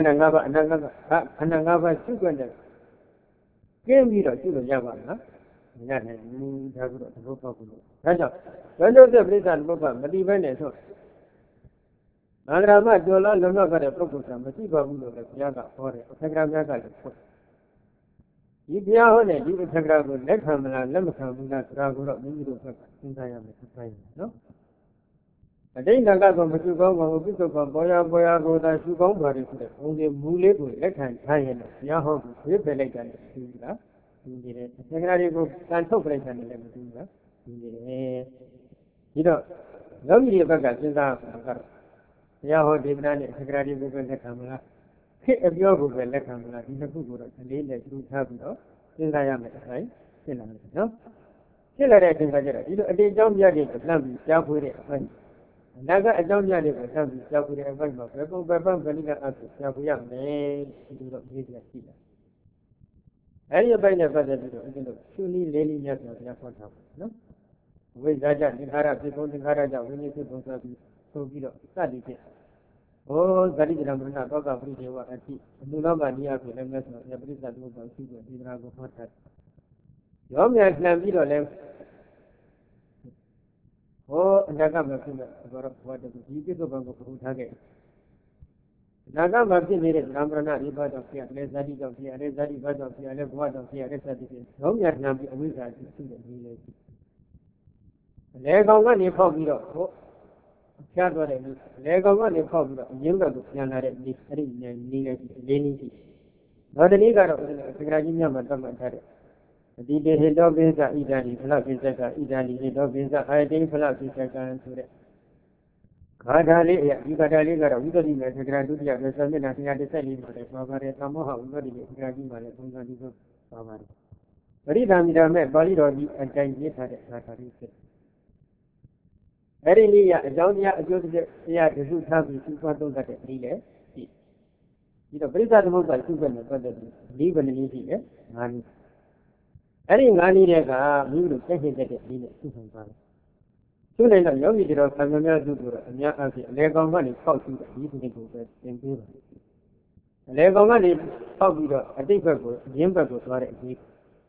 Anangava, Anangava, 200. Game leader to the Java, ရတယ်ဘူးဒါဆိုတော့သဘောပေါက်ဘူးဒါကြောင့်ဘယ်လိုပြိဿသမုပ္ပါမတိပဲနဲ့ဆိုအန္တရာမကျော်လာလွန်မြောက်တဲ့ပုဂ္ဂိုလ်ကမရှိပါဘူးလို့လည်းဘုရားကဟောတယ်အထက်ကရာများကလည်းဟုတ်ဒီဘုရားဟောတဲ့ဒီအထက်ကရာကိုလက်ခံမလားလက်မခံဘူးလားဆိုတာကိုတော့မိမိတို့ဘက်ကစဉ်းစားရမယ်ဆက်ဆိုင်နော်အတိတ်ကတော့မရှိကောင်းပါဘူးပြစ္ဆုတ်ကပေါ်ရကိုသာရှိကောင်းပါတယ်ဆိုတဲ့ဘုံဒီမူလေးကိုလက်ခံထားရင်တော့ဘုရားဟောကိုပြည့်ပယ်လိုက်တယ်သိဘူးလားဒီနေတယ်အထက်ကရာတွေကိုတန်ထုတ်ပလိုက်တယ်လည်းမသိဘူးလားဒီနေတယ်ဒီတော့လောကီရဲ့ဘက်ကစဉ်းစားရမှာကတော့ဘုရားဟောဒေသနာနဲ့အထက်ကရာတွေကိုပဲလက်ခံမလားခေအပြောကိုပဲလက်ခံမလားဒီနှစ်ခုကိုတော့အလေးနဲ့ကျူးထားပြီးတော့စဉ်းစားရမယ်အတိုင်းရှင်းလာတယ်နော်ရှင်းလာတဲ့အချိန်ကကျတော့ဒီလိုအတေအကြောင်းပြတွေကိုလှမ်းပြီးကြားဖွေးတဲ့အပိုင်းအနာကအကြောင်းပြတွေကိုလှမ်းပြီးကြားဖွေးတဲ့အပိုင်းမှာဘယ်ပုံဘယ်ပန်းဘယ်နည်းကအပ်ကြားဖွေးရမယ်ဒီလိုတော့ရေးပြရှိတာအဲဒီအပိုင်းနဲ့ပတ်သက်ပြီးတော့အဲ့ဒီလိုရှုနည်းလေးနည်းများဆိုတော့ဘုရားဟောထားပါနော်ဝိဇ္ဇာကြသင်္ခါရဖြစ်ပုံသင်္ခါရကြဝိနည်းဖြစ်ပုံဆိုပြီးဆိုပြီးတော့စသည်ဖြင့်ဟောဇာတိတရမရဏသောကပရိဒေဝအတိအမှုလောကနိယဖြစ်လည်းမဲ့ဆိုတော့ပရိစ္ဆသမုပ္ပါရှိတဲ့ဒီတရားကိုဟောထားရောမြတ်လှန်ပြီးတော့လည်းဟောအနာဂတ်မှာဖြစ်မဲ့ဘောတော့ဘောတည်းဒီပြစ္ဆုတ်ဘံကိုပူထားခဲ့အနာဂတ်မှာဖြစ်နေတဲ့ဓမ္မရဏဒီဘာကြောင့်ဖြစ်ရလဲဇာတိကြောင့်ဖြစ်ရလဲဇာတိဘာကြောင့်ဖြစ်ရလဲဘဝကြောင့်ဖြစ်ရလဲစသည်ဖြင့်ရောမြတ်လှန်ပြီးအဝိဇ္ဇာရှိတဲ့ဒီလေးလေကောင်ကနေဖောက်ပြီးတော့ဟောဖြားသွားတယ်လို့လေကောင်ကနေဖောက်ပြီးတော့အရင်းဘက်ကိုပြန်လာတဲ့ဒီအဲ့ဒီနေလေးလေးနည်းရှိနောက်တနည်းကတော့သက္ကရာကြီးများမှာတတ်မှတ်ထားတယ်ဒီတေဟေတောပိစ္ဆဣဒာလိဖလပိစ္ဆကဣဒာလိဟေတောပိစ္ဆအာယတိဖလပိစ္ဆကံဆိုတဲ့ဂါထာလေးအရာဒီဂါထာလေးကတော့ဝိသုဒ္ဓိမေသက္ကရာဒုတိယပြစ္ဆမျက်နှာ114မှာလည်းပါပါတယ်သမောဟဝိသုဒ္ဓိမေသက္ကရာကြီးမှာလည်းပုံစံဒီလိုပါပါတယ်ပရိသမိတာမဲ့ပါဠိတော်ကြီးအတိုင်းရေးထားတဲ့ဂါထာလေးဖြစ်အဲ့ဒီလေးရအကြောင်းတရားအကျိုးတရားတစုထားပြီးသူ့သွားသုံးတတ်တဲ့လေးလေဒီတော့ပရိသသမုပ္ပါစုပဲနဲ့ပတ်သက်ပြီးလေးဘယ်နည်းရှိလဲ၅နည်းအဲ့ဒီ၅နည်းတွေကမိမိတို့သိသိတဲ့လေးနဲ့စုဆောင်သွားတယ်သူလည်းတော့ယောဂီတွေတော့ဆံမြများစုတို့အများအားဖြင့်အလေကောင်ကနေပေါက်ပြီးဒီဒီကိုပဲသင်ပေးပါတယ်အလေကောင်ကနေပေါက်ပြီးတော့အတိတ်ဘက်ကိုရင်းဘက်ကိုသွားတဲ့အကြီး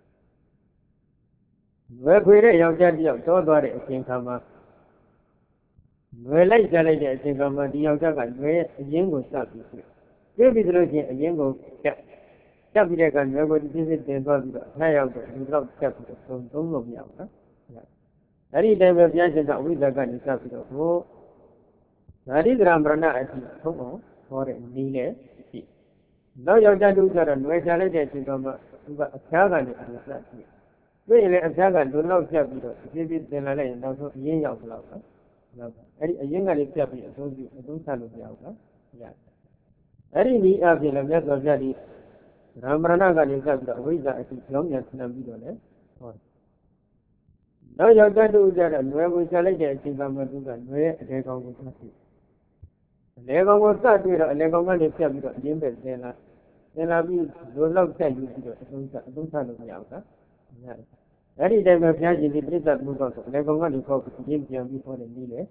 ဝယ်ခွေတဲ့ယောက်ျားတစ်ယောက်တောသွားတဲ့အချိန်ခါမှာလွယ်လိုက်ကြလိုက်တဲ့အချိန်ကမှဒီယောက်ျားကလွယ်အရင်ကိုစပြီးပြည့်ပြီဆိုလို့ရှိရင်အရင်ကိုတက်ပြီးတဲ့ကလွယ်ကိုပြည့်စုံတင်သွားပြီးတော့နှစ်ယောက်တော့ဒီတော့တက်ပြီးတော့သုံးလို့မရဘူးနော်အဲ့ဒီတိုင်းပဲပြန်ရှင်ကအဝိဇ္ဇာကနေစပြီးတော့ဟိုဇာတိကရမရဏအထိသုံးအောင်ဟောတဲ့နည်းနဲ့ရှိနောက်ယောက်ျားတူကျတော့လွယ်ချလိုက်တဲ့အချိန်ကမှသူကအဖျားကနေအစပြီးတွေ့ရင်လည်းအဖျားကလွန်လောက်ဖြတ်ပြီးတော့ပြည့်တင်လာလိုက်ရင်နောက်ဆုံးအရင်ရောက်တော့အဲ့ဒီအရင်ကလေးပြတ်ပြီးအသုံးချလို့မရဘူးနော်ရတယ်အဲ့ဒီဒီအဖြစ်လည်းမြတ်စွာဘုရားဒီရမရဏကနေစပြီးတော့အဝိဇ္ဇာအထိကြောင်းပြန်ဆံပြီးတော့လည်းဟောနောက်ရောက်တဲ့သူကြတော့နွယ်ကိုချလိုက်တဲ့အချိန်ကမှသူကနွယ်ရဲ့အလေကောင်ကိုသတ်ပြီးအလေကောင်ကိုသတ်ပြီးတော့အလေကောင်ကနေပြတ်ပြီးတော့အရင်ပဲသင်လာပြီးလိုလောက်ဆက်ယူပြီးတော့အသုံးချလို့မရဘူးနော်ရတယ်အဲ့ဒီတိုင်းပဲဘုရားရှင်ဒီပြိဿသမုပ္ပါဆိုအလေကောင်ကနေဖောက်ပြီးရင်းပြန်ပြီးဟောတဲ့နည်းလေ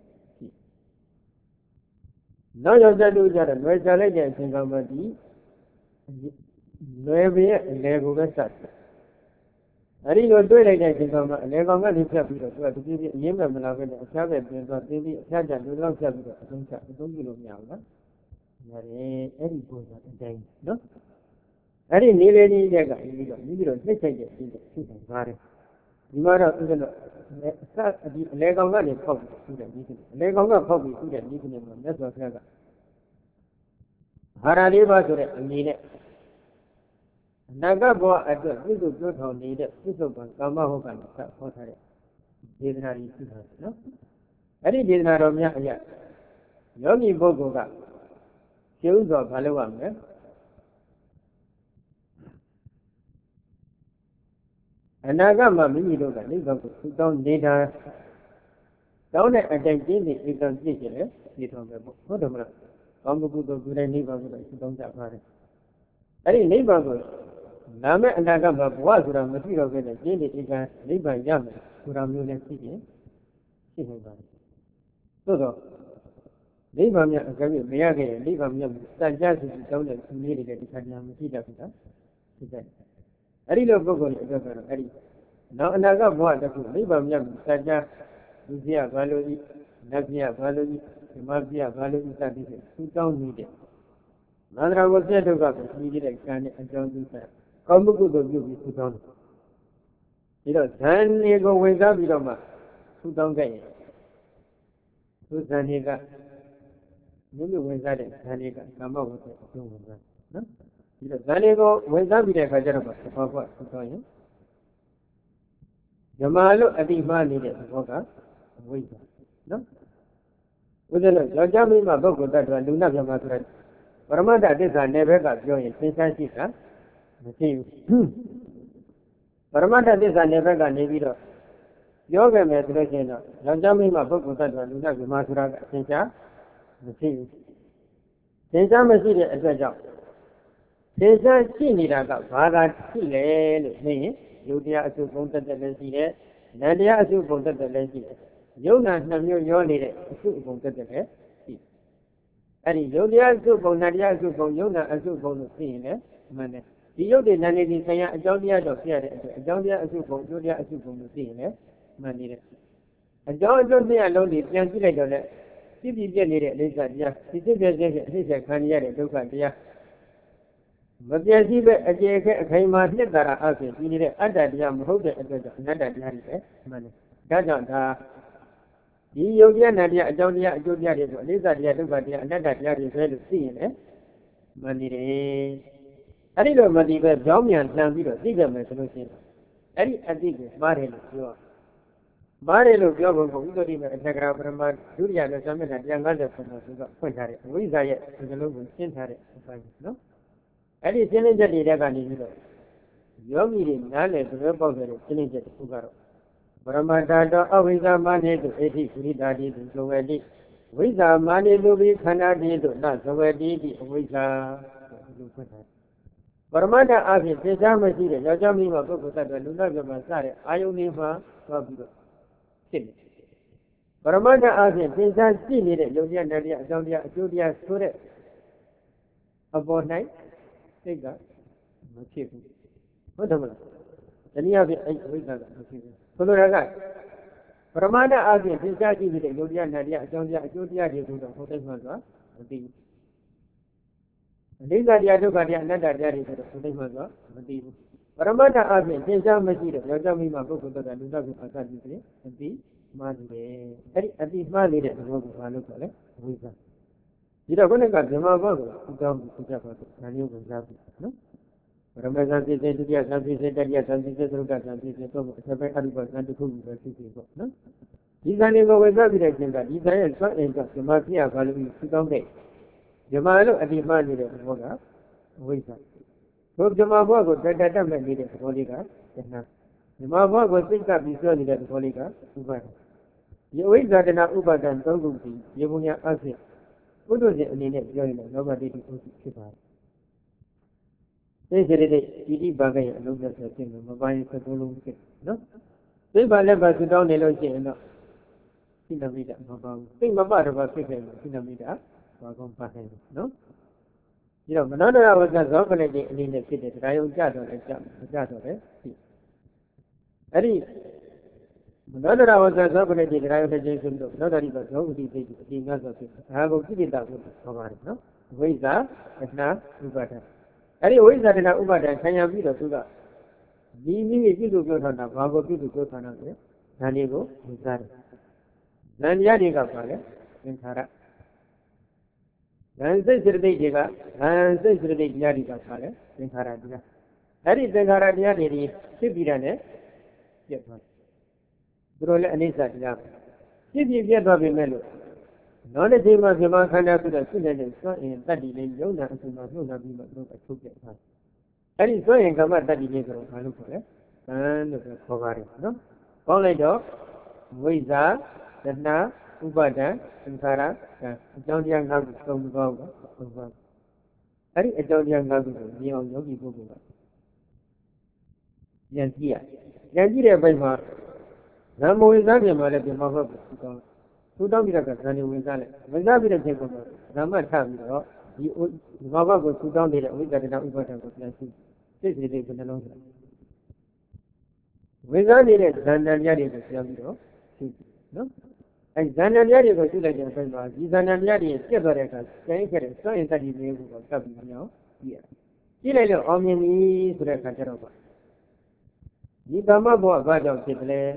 နောက်ရောက်တဲ့သူကြတော့လွယ်ချလိုက်တဲ့အချိန်ကမှဒီလွယ်ပင်ရဲ့အလေကိုပဲစတယ်အဲ့ဒီလိုတွေ့လိုက်တဲ့အချိန်ကမှအလေကောင်ကနေဖြတ်ပြီးတော့သူကတပြေးပြေးအရင်ပဲမလာပဲနဲ့အဖျားပဲပြင်သွားသိပြီးအဖျားကြလူလောက်ဖြတ်ပြီးတော့အသုံးကြလို့မရဘူးနော်ရတယ်အဲ့ဒီပုံစံအတိုင်းနော်အဲ့ဒီနေလေးကြီးတွေကပြီးတော့နှိမ့်ဆိုင်တဲ့ရှိတယ်ပါတယ်ဒီမှာတော့ဥစ္စာတော့ဒီအလေကောင်ကနေဖောက်ပြီးသူ့တဲ့ဒီအလေကောင်ကဖောက်ပြီးသူ့တဲ့ဒီကနေမှာမြတ်စွာဘုရားကဟာရလေးပါဆိုတဲ့အမည်နဲ့အနာဂတ်ဘဝအတွက်ပြည့်စုံပြောထောင်နေတဲ့ပြစ္ဆုတ်ကကာမဟုတ်ကနေဟောထားတဲ့ဒေသနာကြီးရှိတာနော်အဲ့ဒီဒေသနာတော်များအရာယောဂီပုဂ္ဂိုလ်ကရှင်းဥစွာဘာလို့ရမလဲအနာဂတ်မှာမိမိတို့ကနိဗ္ဗာန်ကိုသူတောင်းနေတာတောင်းတဲ့အတိုင်းကျင့်နေဧကံပြည့်ကျင်လေဒီတော်ပဲပေါ့ဟုတ်တယ်မလားကောင်းမှုကုသိုလ်ပြုတဲ့နိဗ္ဗာန်ကိုသူတောင်းကြပါတယ်အဲ့ဒီနိဗ္ဗာန်ကိုနာမဲ့အနာဂတ်မှာဘဝဆိုတာမရှိတော့ခဲ့တဲ့ကျင့်နေဧကံနိဗ္ဗာန်ရမယ်ဆိုတာမျိုးလည်းရှိနေပါတယ်သို့တော့နိဗ္ဗာန်မြတ်အကယ်၍မရခဲ့ရင်နိဗ္ဗာန်မြတ်စံကြစီတောင်းတဲ့သူလေးတွေဒီခါကျမှမရှိတတ်ဘူးနော်ဖြစ်တယ်အဲ့ဒီလိုပုဂ္ဂိုလ်တွေအတွက်ကတော့အဲ့ဒီနောက်အနာဂတ်ဘဝတစ်ခုနိဗ္ဗာန်မြတ်စัจ जा လူကြီးကဘာလို့ဤနတ်ကြီးကဘာလို့ဤဓမ္မကြီးကဘာလို့ဤစသည်ဖြင့်သူတောင်းနေတဲ့မန္တရာကိုပြည့်ဒုက္ခကိုပြီးတဲ့ကံနဲ့အကြောင်းပြုတဲ့ကောင်းမှုကုသိုလ်ပြုပြီးသူတောင်းတယ်ပြီးတော့ဇန်နေကိုဝင်စားပြီးတော့မှသူတောင်းခဲ့ရင်သူဇန်နေကမြို့ဝင်စားတဲ့ဇန်နေကကာမဝတ္တအကျိုးဝင်စားနော်ပြီးတော့ဇန်နေကိုဝင်စားပြီးတဲ့အခါကျတော့ဘာဖို့သူတောင်းရင်ဓမ္မလို့အတိမှားနေတဲ့ဘောကဝိဇ္ဇာနော်ဥဒ္ဒလောယောက်ျားမိန်းမပုဂ္ဂိုလ်တ attva လူနာပြမဆိုတဲ့ပရမတ္တသစ္စာနယ်ဘက်ကပြောရင်သင်္ချာရှိတာမရှိဘူးပရမတ္တသစ္စာနယ်ဘက်ကနေပြီးတော့ပြောခဲ့မယ်ဆိုလို့ရှိရင်တော့ယောက်ျားမိန်းမပုဂ္ဂိုလ်တ attva လူနာပြမဆိုတာကအသင်္ချာမရှိဘူးသင်္ချာမရှိတဲ့အတွက်ကြောင့်သင်္ချာရှိနေတာကဘာသာရှိလေလို့နေရင်ယုတ်တရားအစုပုံသက်သက်လည်းရှိတယ်။နန္တရားအစုပုံသက်သက်လည်းရှိတယ်။ယုံနာနှစ်မျိုးရောနေတဲ့အစုပုံသက်သက်လည်းရှိတယ်။အဲဒီယုတ်တရားအစုပုံနန္တရားအစုပုံယုံနာအစုပုံလို့သိရင်လည်းမှန်တယ်။ဒီယုတ်တွေနန္ဒီဆိုင်ရာအကြောင်းတရားတော့ဖြစ်ရတဲ့အတွက်အကြောင်းတရားအစုပုံယုတ်တရားအစုပုံလို့သိရင်လည်းမှန်နေတယ်။အကြောင်းအကျိုးတရားလုံးတွေပြန်ကြည့်လိုက်တော့လည်းဖြစ်ဖြစ်ပြနေတဲ့အိဋ္ဌတရားဒီဖြစ်ပြခြင်းဖြင့်အဖြစ်ဆက်ခံရတဲ့ဒုက္ခတရားမပြည့်စည်ပဲအကျေခဲအခိုင်မာနှစ်သာရအဖြစ်ပြီးနေတဲ့အတ္တတရားမဟုတ်တဲ့အတွက်ကြောင့်အနတ္တတရားတွေပဲမှန်တယ်။ဒါကြောင့်ဒါဒီယုတ်တရားနဲ့တရားအကြောင်းတရားအကျိုးတရားတွေကိုအနိစ္စတရားဒုက္ခတရားအနတ္တတရားတွေပဲလို့သိရင်လည်းမှန်နေတယ်။အဲဒီလိုမသိပဲကြောင်းမြန်လှန်ပြီးတော့သိကြမယ်ဆိုလို့ရှိရင်အဲ့ဒီအတိကိုမှားတယ်လို့ပြောမှားတယ်လို့ပြောဖို့ကိုဥဒ္ဒတိမဲ့အထက်ကရာပရမဒုတိယနဲ့သမဏ150ခုဆိုတော့ဖွင့်ထားတဲ့အဝိဇ္ဇာရဲ့ဒီကလုံးကိုရှင်းထားတဲ့အပိုင်းနော်။အဲ့ဒီရှင်းလင်းချက်တွေတက်ကနေပြီးတော့ယောဂီတွေနားလည်သဘောပေါက်တဲ့ရှင်းလင်းချက်တစ်ခုကတော့ပရမတ္တတောအဝိဇ္ဇာမာနေတုဣတိပုရိတာတိသုဇဝေတိဝိဇ္ဇာမာနေတုပိခန္ဓာတိတုနဇဝေတိတိအဝိဇ္ဇာလို့ဖွင့်ထားပရမတ္တအဖြစ်သင်္ချာမရှိတဲ့ယောက်ျားမိန်းမပုဂ္ဂိုလ်တ attva လူနာပြမစတဲ့အာယုန်တွေမှာသွားပြီးတော့ဖြစ်နေပရမတ္တအဖြစ်သင်္ချာရှိနေတဲ့ယုံကြည်တဲ့တရားအကြောင်းတရားအကျိုးတရားဆိုတဲ့အပေါ်၌စိတ်ကမဖြစ်ဘူးဟုတ်တယ်မလားတနည်းအားဖြင့်အဲ့ဝိဇ္ဇာကမဖြစ်ဘူးဆိုလိုတာကပရမတ္တအဖြစ်သင်္ချာရှိတဲ့ယုံကြည်တဲ့တရားအကြောင်းတရားအကျိုးတရားတွေဆိုတော့ဟုတ်တယ်မှန်သွားမသိဘူးအနိစ္စတရားဒုက္ခတရားအနတ္တတရားတွေဆိုတော့ဟုတ်တယ်မှန်သွားမသိဘူးပရမတ္တအဖြစ်သင်္ချာမရှိတဲ့ယောက်ျားမိန်းမပုဂ္ဂိုလ်တ attva လူသားကိုအာသတိတယ်အတိမှားနေတယ်အဲ့ဒီအတိမှားနေတဲ့သဘောကိုဘာလို့ခေါ်လဲဝိဇ္ဇာဒီတော့ခုနကဓမ္မဘုကိုသူတောင်းသူကြပါတော့နာမျိုးဝင်စားပြီနော်ပရမဇန်သိစေဒုတိယဇန်သိစေတတိယဇန်သိစေသုတ္တဇန်သိစေတော့အစပိုင်းအရုပဇန်တစ်ခုပဲဖြစ်ပြီပေါ့နော်ဒီဇန်တွေကိုဝင်စားပြီးတဲ့ကျင့်ကဒီဇန်ရဲ့စွမ်းအင်ကဓမ္မဖြစ်ရပါလို့သူတောင်းတဲ့ဓမ္မလို့အတိမှားနေတဲ့ဘောကဝိဇ္ဇာဘုဓမ္မဘုကိုတတ်မဲ့နေတဲ့သဘောလေးကတဏှာဓမ္မဘုကိုစိတ်ကပြီးပြောနေတဲ့သဘောလေးကဥပါဒဒီဝိဇ္ဇာတဏှာဥပါဒံသုံးခုပြီးရေပုံညာအဖြစ်ဘုဒ္ဓရှင်အနေနဲ့ပြောရင်တော့လောဘဒိဋ္ဌိဥစ္စာဖြစ်ပါတယ်။သိစေတဲ့ဒီတိဘာကရဲ့အလုံးစုံဆိုပြင်မပိုင်းဆက်လုံးဖြစ်နော်။သိပါလည်းပါသူတောင်းနေလို့ရှိရင်တော့စိနမိတာမပါဘူး။သိမပတဘာဖြစ်ခဲ့လို့စိနမိတာဘာကောင်းပါနိုင်လို့နော်။ဒီတော့မနောဒရဝဇ္ဇဇောကလေးကြီးအနေနဲ့ဖြစ်တဲ့တရားယုံကြတော့လည်းကြတော့လည်းဖြစ်။အဲ့ဒီမနောဒရဝဇ္ဇဇောကလေးကြီးတရားယုံတဲ့ခြင်းဆိုလို့နောဒရိပဇောဝတိသိအပြင်ငါဆိုဖြစ်ဒါကိုပြိတ္တာကိုပြောပါတယ်နော်။ဝိဇ္ဇာတဏှာဥပါဒအဲ့ဒီဝိဇ္ဇာတဏှာဥပါဒခံရပြီးတော့သူကဒီမိမိပြုလို့ပြောထားတာဘာကိုပြုလို့ပြောထားတာလဲဉာဏ်လေးကိုဝိဇ္ဇာတယ်ဉာဏ်တရားတွေကပါလေသင်္ခါရဉာဏ်စိတ်စိတ္တိတွေကဉာဏ်စိတ်စိတ္တိတရားတွေကပါလေသင်္ခါရတရားအဲ့ဒီသင်္ခါရတရားတွေဖြစ်ပြီးတာနဲ့ပြတ်သွားတယ်သူတို့လည်းအနိစ္စတရားဖြစ်ပြတ်သွားပြီမဲ့လို့နောက်တစ်ချိန်မှာပြမခန္ဓာဆိုတဲ့ဖြစ်နေတဲ့စွန့်ရင်တတ္တိလေးယုံနာအစုံမှာနှုတ်လာပြီးမှသူတို့အချုပ်ပြတ်သွားတယ်အဲ့ဒီစွန့်ရင်ကမ္မတတ္တိလေးဆိုတော့ဘာလို့ခေါ်လဲသံလို့ခေါ်ပါတယ်နော်ပေါင်းလိုက်တော့ဝိဇ္ဇာတဏှာဥပါဒံသင်္ခါရအကြောင်းတရား၅ခုသုံးပါးပါသုံးပါးအဲ့ဒီအကြောင်းတရား၅ခုကိုမြင်အောင်ယောဂီပုဂ္ဂိုလ်ကဉာဏ်ကြည့်ရဉာဏ်ကြည့်တဲ့ဘက်မှာဓမ္မဝိဇ္ဇာပြင်မှာလည်းပြမဟုတ်ဘူးသူတောင်းပြီးတော့ဇန်နေဝင်စားလိုက်ဝင်စားပြီးတဲ့ချိန်မှာဓမ္မထပြီးတော့ဒီဘာဘကိုသူတောင်းနေတဲ့ဝိဇ္ဇာတဏှာဥပါဒံကိုပြန်ရှင်းစိတ်စိတ်လေးဘယ်နှလုံးဆိုဝင်စားနေတဲ့ဇန္တန်တရားတွေကိုပြန်ပြီးတော့ရှင်းနော်အဲဇန္တန်တရားတွေကိုရှင်းလိုက်တဲ့အချိန်မှာဒီဇန္တန်တရားတွေပြတ်သွားတဲ့အခါကျန်ခဲ့တဲ့စွန့်ရင်တတ်ပြီးမျိုးကိုကပ်ပြီးတော့ကြည့်လိုက်လို့အောင်မြင်ပြီဆိုတဲ့အခါကျတော့ဒီကာမဘဝဘာကြောင့်ဖြစ်တယ်လဲ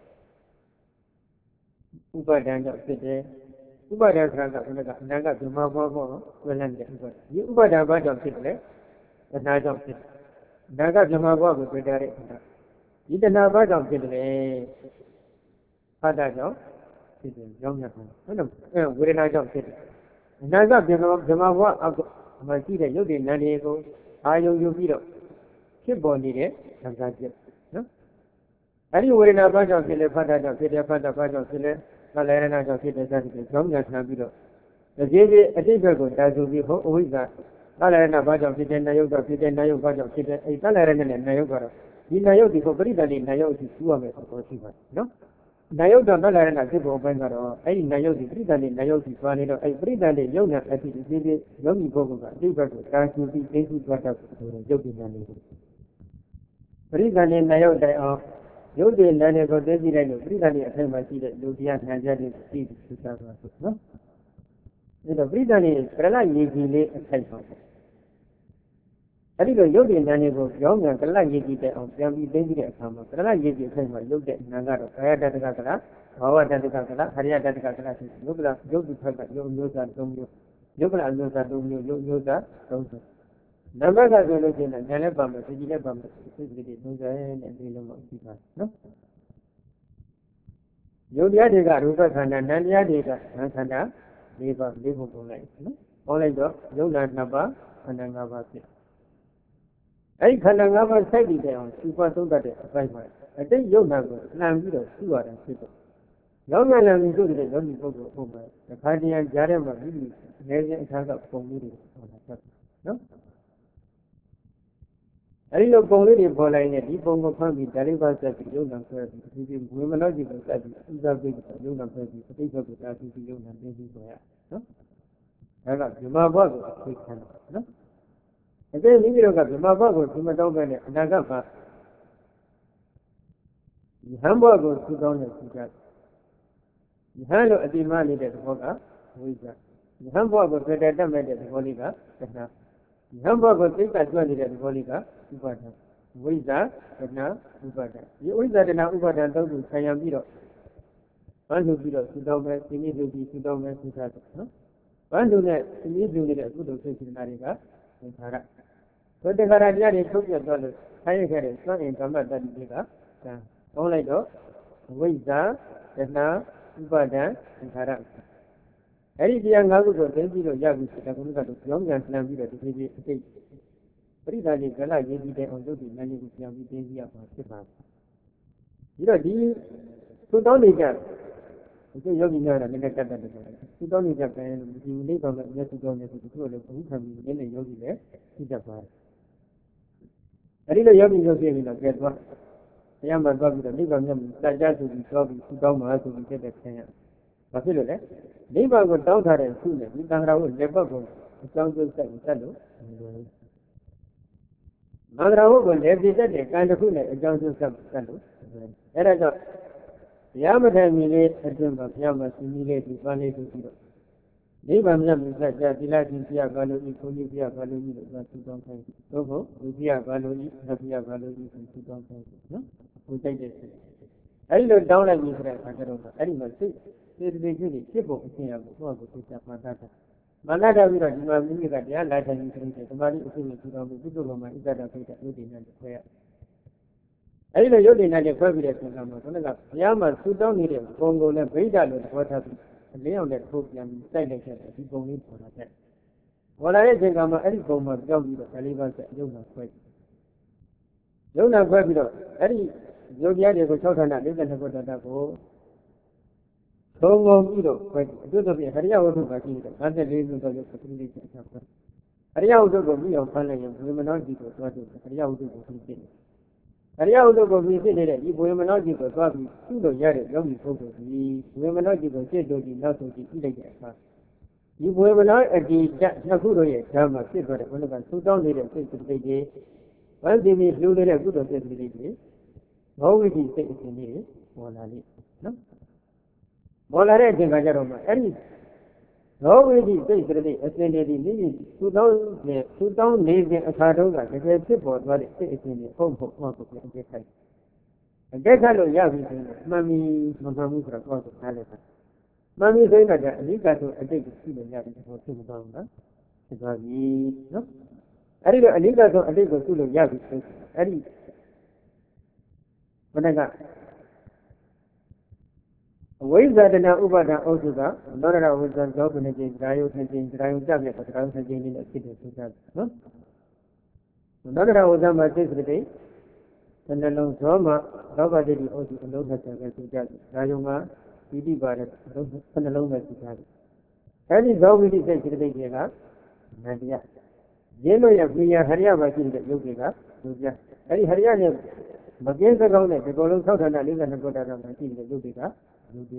ဥပါဒံကြောင့်ဖြစ်တယ်ဥပါဒံဆိုတာကဘယ်ကအနာကဗြဟ္မာဘဝပေါ့နော်ဝေလန်းတဲ့ဥပါဒံဒီဥပါဒံဘာကြောင့်ဖြစ်တယ်လဲတဏှာကြောင့်ဖြစ်တယ်အနာကဗြဟ္မာဘဝကိုတွေ့တဲ့တဏှာဒီတဏှာဘာကြောင့်ဖြစ်တယ်လဲဖတ်တာကြောင့်ဖြစ်တယ်ကြောင့်မြတ်ဟုတ်နော်ဝေဒနာကြောင့်ဖြစ်တယ်အနာကဗြဟ္မာဘဝအောက်မှာရှိတဲ့ရုပ်တည်နာမ်တွေကိုအာယုံယူပြီးတော့ဖြစ်ပေါ်နေတဲ့သံဃာကျက်နော်အဲ့ဒီဝေဒနာဘာကြောင့်ဖြစ်လဲဖတ်တာကြောင့်ဖြစ်တယ်ဖတ်တာဘာကြောင့်ဖြစ်လဲသလရဏကြောင့်ဖြစ်တဲ့သတိကိုကြောင်းညာခံပြီးတော့ဒီကြီးအတိတ်ဘက်ကိုတာဆူပြီးဟောအဝိဇ္ဇာသလရဏဘာကြောင့်ဖြစ်တဲ့နာယုတ်တော့ဖြစ်တဲ့နာယုတ်ဘာကြောင့်ဖြစ်တဲ့အဲ့သလရဏနဲ့နာယုတ်ကတော့ဒီနာယုတ်ဒီကိုပရိသတ်လေးနာယုတ်ကိုစူးရမယ်ဆိုတော့ရှိပါတယ်နော်နာယုတ်တော့သလရဏဖြစ်ဖို့ပိုင်းကတော့အဲ့ဒီနာယုတ်ဒီပရိသတ်လေးနာယုတ်ကိုသွားနေတော့အဲ့ပရိသတ်လေးယုံနာအတိဒီကြီးယောဂီပုဂ္ဂိုလ်ကအတိတ်ဘက်ကိုတာဆူပြီးသိစုသွားတတ်ဆိုတော့ယုတ်ဒီနာလေးပရိသတ်လေးနာယုတ်တိုင်အောင်ရုပ်တည်နာနေကိုသိကြည့်လိုက်လို့ပြိဿဏီအထိုင်မှာရှိတဲ့လူတရားဉာဏ်ချက်တွေသိပြီးသိတာပါဆိုနော်။ဒါတော့ပြိဿဏီကရလရေကြီးလေးအထိုင်ပါအဲ့ဒီလိုရုပ်တည်နာနေကိုကြောင်းကရလရေကြီးတဲ့အောင်ပြန်ပြီးသိကြတဲ့အခါမှာကရလရေကြီးအထိုင်မှာရုပ်တဲ့နာကတော့ကာယတတ္တကကလားဘာဝတတ္တကကလားဟရိယတတ္တကကလားဆိုရုပ်ကလားရုပ်ဒီဖက်ကရုပ်မျိုးစား၃မျိုးရုပ်ကလားမျိုးစား၃မျိုးရုပ်မျိုးစား၃မျိုးနံပါတ်ကဆိုလို့ရှိရင်ဉာဏ်လည်းပါမယ်သိကြီးလည်းပါမယ်စိတ်ကလေးတွေသုံးစားနဲ့ဒီလိုမှရှိပါနော်ယုတ်တရားတွေကရူပခန္ဓာနာမ်တရားတွေကနာမ်ခန္ဓာ၄ပါး၄ခုပုံလိုက်နော်ပေါင်းလိုက်တော့ယုတ်နာ2ပါးခန္ဓာ5ပါးဖြစ်အဲ့ဒီခန္ဓာ5ပါးစိုက်တည်တဲ့အောင်စူပါသုံးတတ်တဲ့အပိုင်းမှာအတိတ်ယုတ်နာကိုလှန်ပြီးတော့စုရတာဖြစ်တော့ရောက်လာလည်းဆိုတဲ့ယောဂီပုဂ္ဂိုလ်ပုံမှာတခါတည်းကြားထဲမှာပြီးပြီးအနေချင်းအခါကပုံလေးတွေဟောတာဖြစ်နော်အဲဒီလိုပုံလေးတွေပေါ်လိုက်နေဒီပုံကိုဖမ်းပြီးဒါလေးပါဆက်ပြီးယုံနာဆွဲပြီးဒီဒီဝေမနောจิตကိုဆက်ပြီးဥစားပြီးယုံနာဆွဲပြီးအတိတ်ဘက်ကိုတာပြီးယုံနာသိပြီးဆိုရနော်ဒါကဗြဟ္မာဘဝကိုသိခံတယ်နော်အကယ်မိမိတို့ကဗြဟ္မာဘဝကိုဒီမတောင်းပဲနဲ့အနာဂတ်မှာယဟန်ဘဝကိုသိတောင်းနေသိကြတယ်ယဟန်လိုအတိမနေတဲ့သဘောကဝိဇ္ဇာယဟန်ဘဝကိုတွေ့တတ်မဲ့တဲ့သဘောလေးကတဏှာယဟန်ဘဝကိုသိက္ခာကျွမ်းနေတဲ့သဘောလေးကဥပါဒံဝိဇ္ဇာတဏှာဥပါဒံဒီဝိဇ္ဇာတဏှာဥပါဒံသုံးခုဆံရံပြီးတော့ဘန်းလို့ပြီးတော့သုတောင်းမဲ့သိနည်းလူပြီးသုတောင်းမဲ့သုခတယ်နော်ဘန်းလို့နဲ့သိနည်းလူနေတဲ့ကုသိုလ်စိတ်စေတနာတွေကသင်္ခါရဘုဒ္ဓခါရတရားတွေထုတ်ပြသွားလို့ခိုင်းရခဲ့တဲ့စွန့်အင်ဓမ္မတတ္တိတွေကပေါင်းလိုက်တော့ဝိဇ္ဇာတဏှာဥပါဒံသင်္ခါရအဲ့ဒီတရား၅ခုကိုသိပြီးတော့ရပြီဆိုတာကကတော့ကြောင်းပြန်လှမ်းပြီးတော့ဒီအတိတ်ပရိသတ်လေးကလရေးပြီးတဲ့အောင်လုပ်ပြီးလည်းကိုပြန်ပြီးသိရပါဖြစ်ပါပြီးတော့ဒီသုတောင်းနေကြဒီယောဂီများကလည်းတတ်တယ်သုတောင်းနေကြပြန်လို့ဒီနိဗ္ဗာန်ကအမျက်သုတောင်းနေဆိုသူတို့လည်းဘုခံပြီးလည်းယောဂီလည်းသိတတ်ပါတယ်အဲ့ဒီလိုယောဂီမျိုးပြပြီးတော့ကဲသွားတရားမှသွားပြီးတော့နိဗ္ဗာန်မြတ်စัจ जा ဆိုပြီးသွားပြီးသုတောင်းမှာဆိုပြီးတက်တဲ့ဆင်းရဘာဖြစ်လို့လဲနိဗ္ဗာန်ကိုတောင်းထားတဲ့ခုနဲ့ဒီသံဃာကိုလက်ပတ်ကိုအကြောင်းကျိုးဆက်ပြီးတက်လို့သံဃာကိုလည်းပြည့်တဲ့ကံတစ်ခုနဲ့အကြောင်းကျိုးဆက်ပြီးတက်လို့အဲ့ဒါကြောင့်ဘုရားမထိုင်မီလေးအတွင်းမှာဘုရားမှာရှင်ကြီးလေးဒီပန်းလေးပြီးတော့နိဗ္ဗာန်မြတ်မြတ်စัจ जा သီလရှင်ဘုရားဘာလို့ဤခွန်ကြီးဘုရားဘာလို့ဤလို့သုတောင်းခိုင်းသို့ဟုတ်ဒီဘုရားဘာလို့ဤဘုရားဘာလို့ဤဆိုသုတောင်းခိုင်းနော်ဘုတိုက်တဲ့စိတ်အဲ့ဒီလိုတောင်းလိုက်ပြီဆိုတဲ့အခါကျတော့အဲ့ဒီမှာစိတ်စေတသိက်ကြီးတွေဖြစ်ဖို့အရှင်းရဖို့ကိုယ့်ကိုယ်သိချမှတ်တတ်တယ်။မှတ်တတ်ပြီးတော့ဒီမှာမိမိကတရားလာထိုင်ပြီးဆိုရင်ဓမ္မတိအဖြစ်နဲ့ထူထောင်ပြီးပြုလုပ်မှာဣဇဒဖိတ်တဲ့ယုတ်တိနဲ့ခွဲရ။အဲဒီလိုယုတ်တိနဲ့ခွဲပြီးတဲ့အခါမှာခုနကဘုရားမှာသုတောင်းနေတဲ့ပုံကုန်နဲ့ဗိဓာလို့သဘောထားပြီးအလင်းအောင်တဲ့ထိုးပြန်ပြီးတိုက်လိုက်ခဲ့တယ်ဒီပုံလေးပေါ်လာတဲ့။ပေါ်လာတဲ့အချိန်ကမှအဲ့ဒီပုံမှာကြောက်ပြီးတော့ဒါလေးပါဆက်ယုတ်နာခွဲ။ယုတ်နာခွဲပြီးတော့အဲ့ဒီယုတ်တရားတွေကို၆ဌာန52ခုတတ်ကိုသုံးကုန်ပြီးတော့ခွဲအတွတ်ပြဟရိယဝတ္ထုကရှိတယ်54စုတော့ရုပ်ပတိလေးချက်ချက်ခွဲဟရိယဝတ္ထုကိုပြီးအောင်ဖမ်းလိုက်ရင်ဝေမနောจิตကိုသွားတယ်ဟရိယဝတ္ထုကိုပြီးဖြစ်တယ်ဟရိယဝတ္ထုကိုပြီးဖြစ်နေတဲ့ဒီဝေမနောจิตကိုသွားပြီးသူ့လိုရတဲ့ယောဂီပုဂ္ဂိုလ်ဒီဝေမနောจิตကိုစိတ်တို့ဒီနောက်ဆုံးကြည့်လိုက်တဲ့အခါဒီဝေမနောအတိတနှစ်ခုတို့ရဲ့ဓမ္မဖြစ်သွားတဲ့ဘုရားကသုတောင်းနေတဲ့စိတ်စိတ်တွေဝိသီမီလှူနေတဲ့ကုသိုလ်စိတ်စိတ်တွေဘောဝိတိစိတ်အစဉ်လေးပေါ်လာလိနော်ပေါ်လာတဲ့အချိန်ကကြတော့မှအဲ့ဒီဘောဝိတိစိတ်စရတိအစဉ်လေးဒီမိသူတောင်းနေစဉ်အခါတုန်းကတကယ်ဖြစ်ပေါ်သွားတဲ့စိတ်အစဉ်လေးဟုတ်ဟုတ်ဟုတ်ကိုအကျက်ခိုက်အကျက်ခတ်လို့ရပြီဆိုရင်မှန်ပြီမမှန်ဘူးဆိုတော့ကောက်ကိုနားလည်ပါမှန်ပြီဆိုရင်ကအနိကဆိုအတိတ်ကိုရှိလို့ရပြီဆိုဖြစ်မသွားဘူးနော်ဖြစ်သွားပြီနော်အဲ့ဒီတော့အနိကဆိုအတိတ်ကိုရှိလို့ရပြီဆိုအဲ့ဒီဘုရားကအဝိဇ္ဇာတနာဥပါဒံအုပ်စုကသောရဝိဇ္ဇံသောခုနှစ်ကျင်းဒါယုနှစ်ကျင်းဒါယုကြပြတဲ့ဒါယုနှစ်ကျင်းလေးနဲ့ဖြစ်တယ်ဆိုကြတယ်နော်သောရဝိဇ္ဇံမှာသိစတဲ့တစ်နှလုံးသောမှာလောဘတိအုပ်စုအလုံး20ပဲဆိုကြတယ်ဒါယုမှာဒီတိပါတဲ့နှလုံးပဲဆိုကြတယ်အဲဒီသောဝိတိစိတ်စိတ်တွေကနန္တရားရင်းလို့ရပြညာဟရိယမှာရှိတဲ့ယုတ်တွေကလူပြအဲဒီဟရိယနဲ့မကင်းစကောင်းတဲ့ဒီကုလုံး6ဌာန42ခုတာကမှရှိတဲ့ယုတ်တွေကလူပြ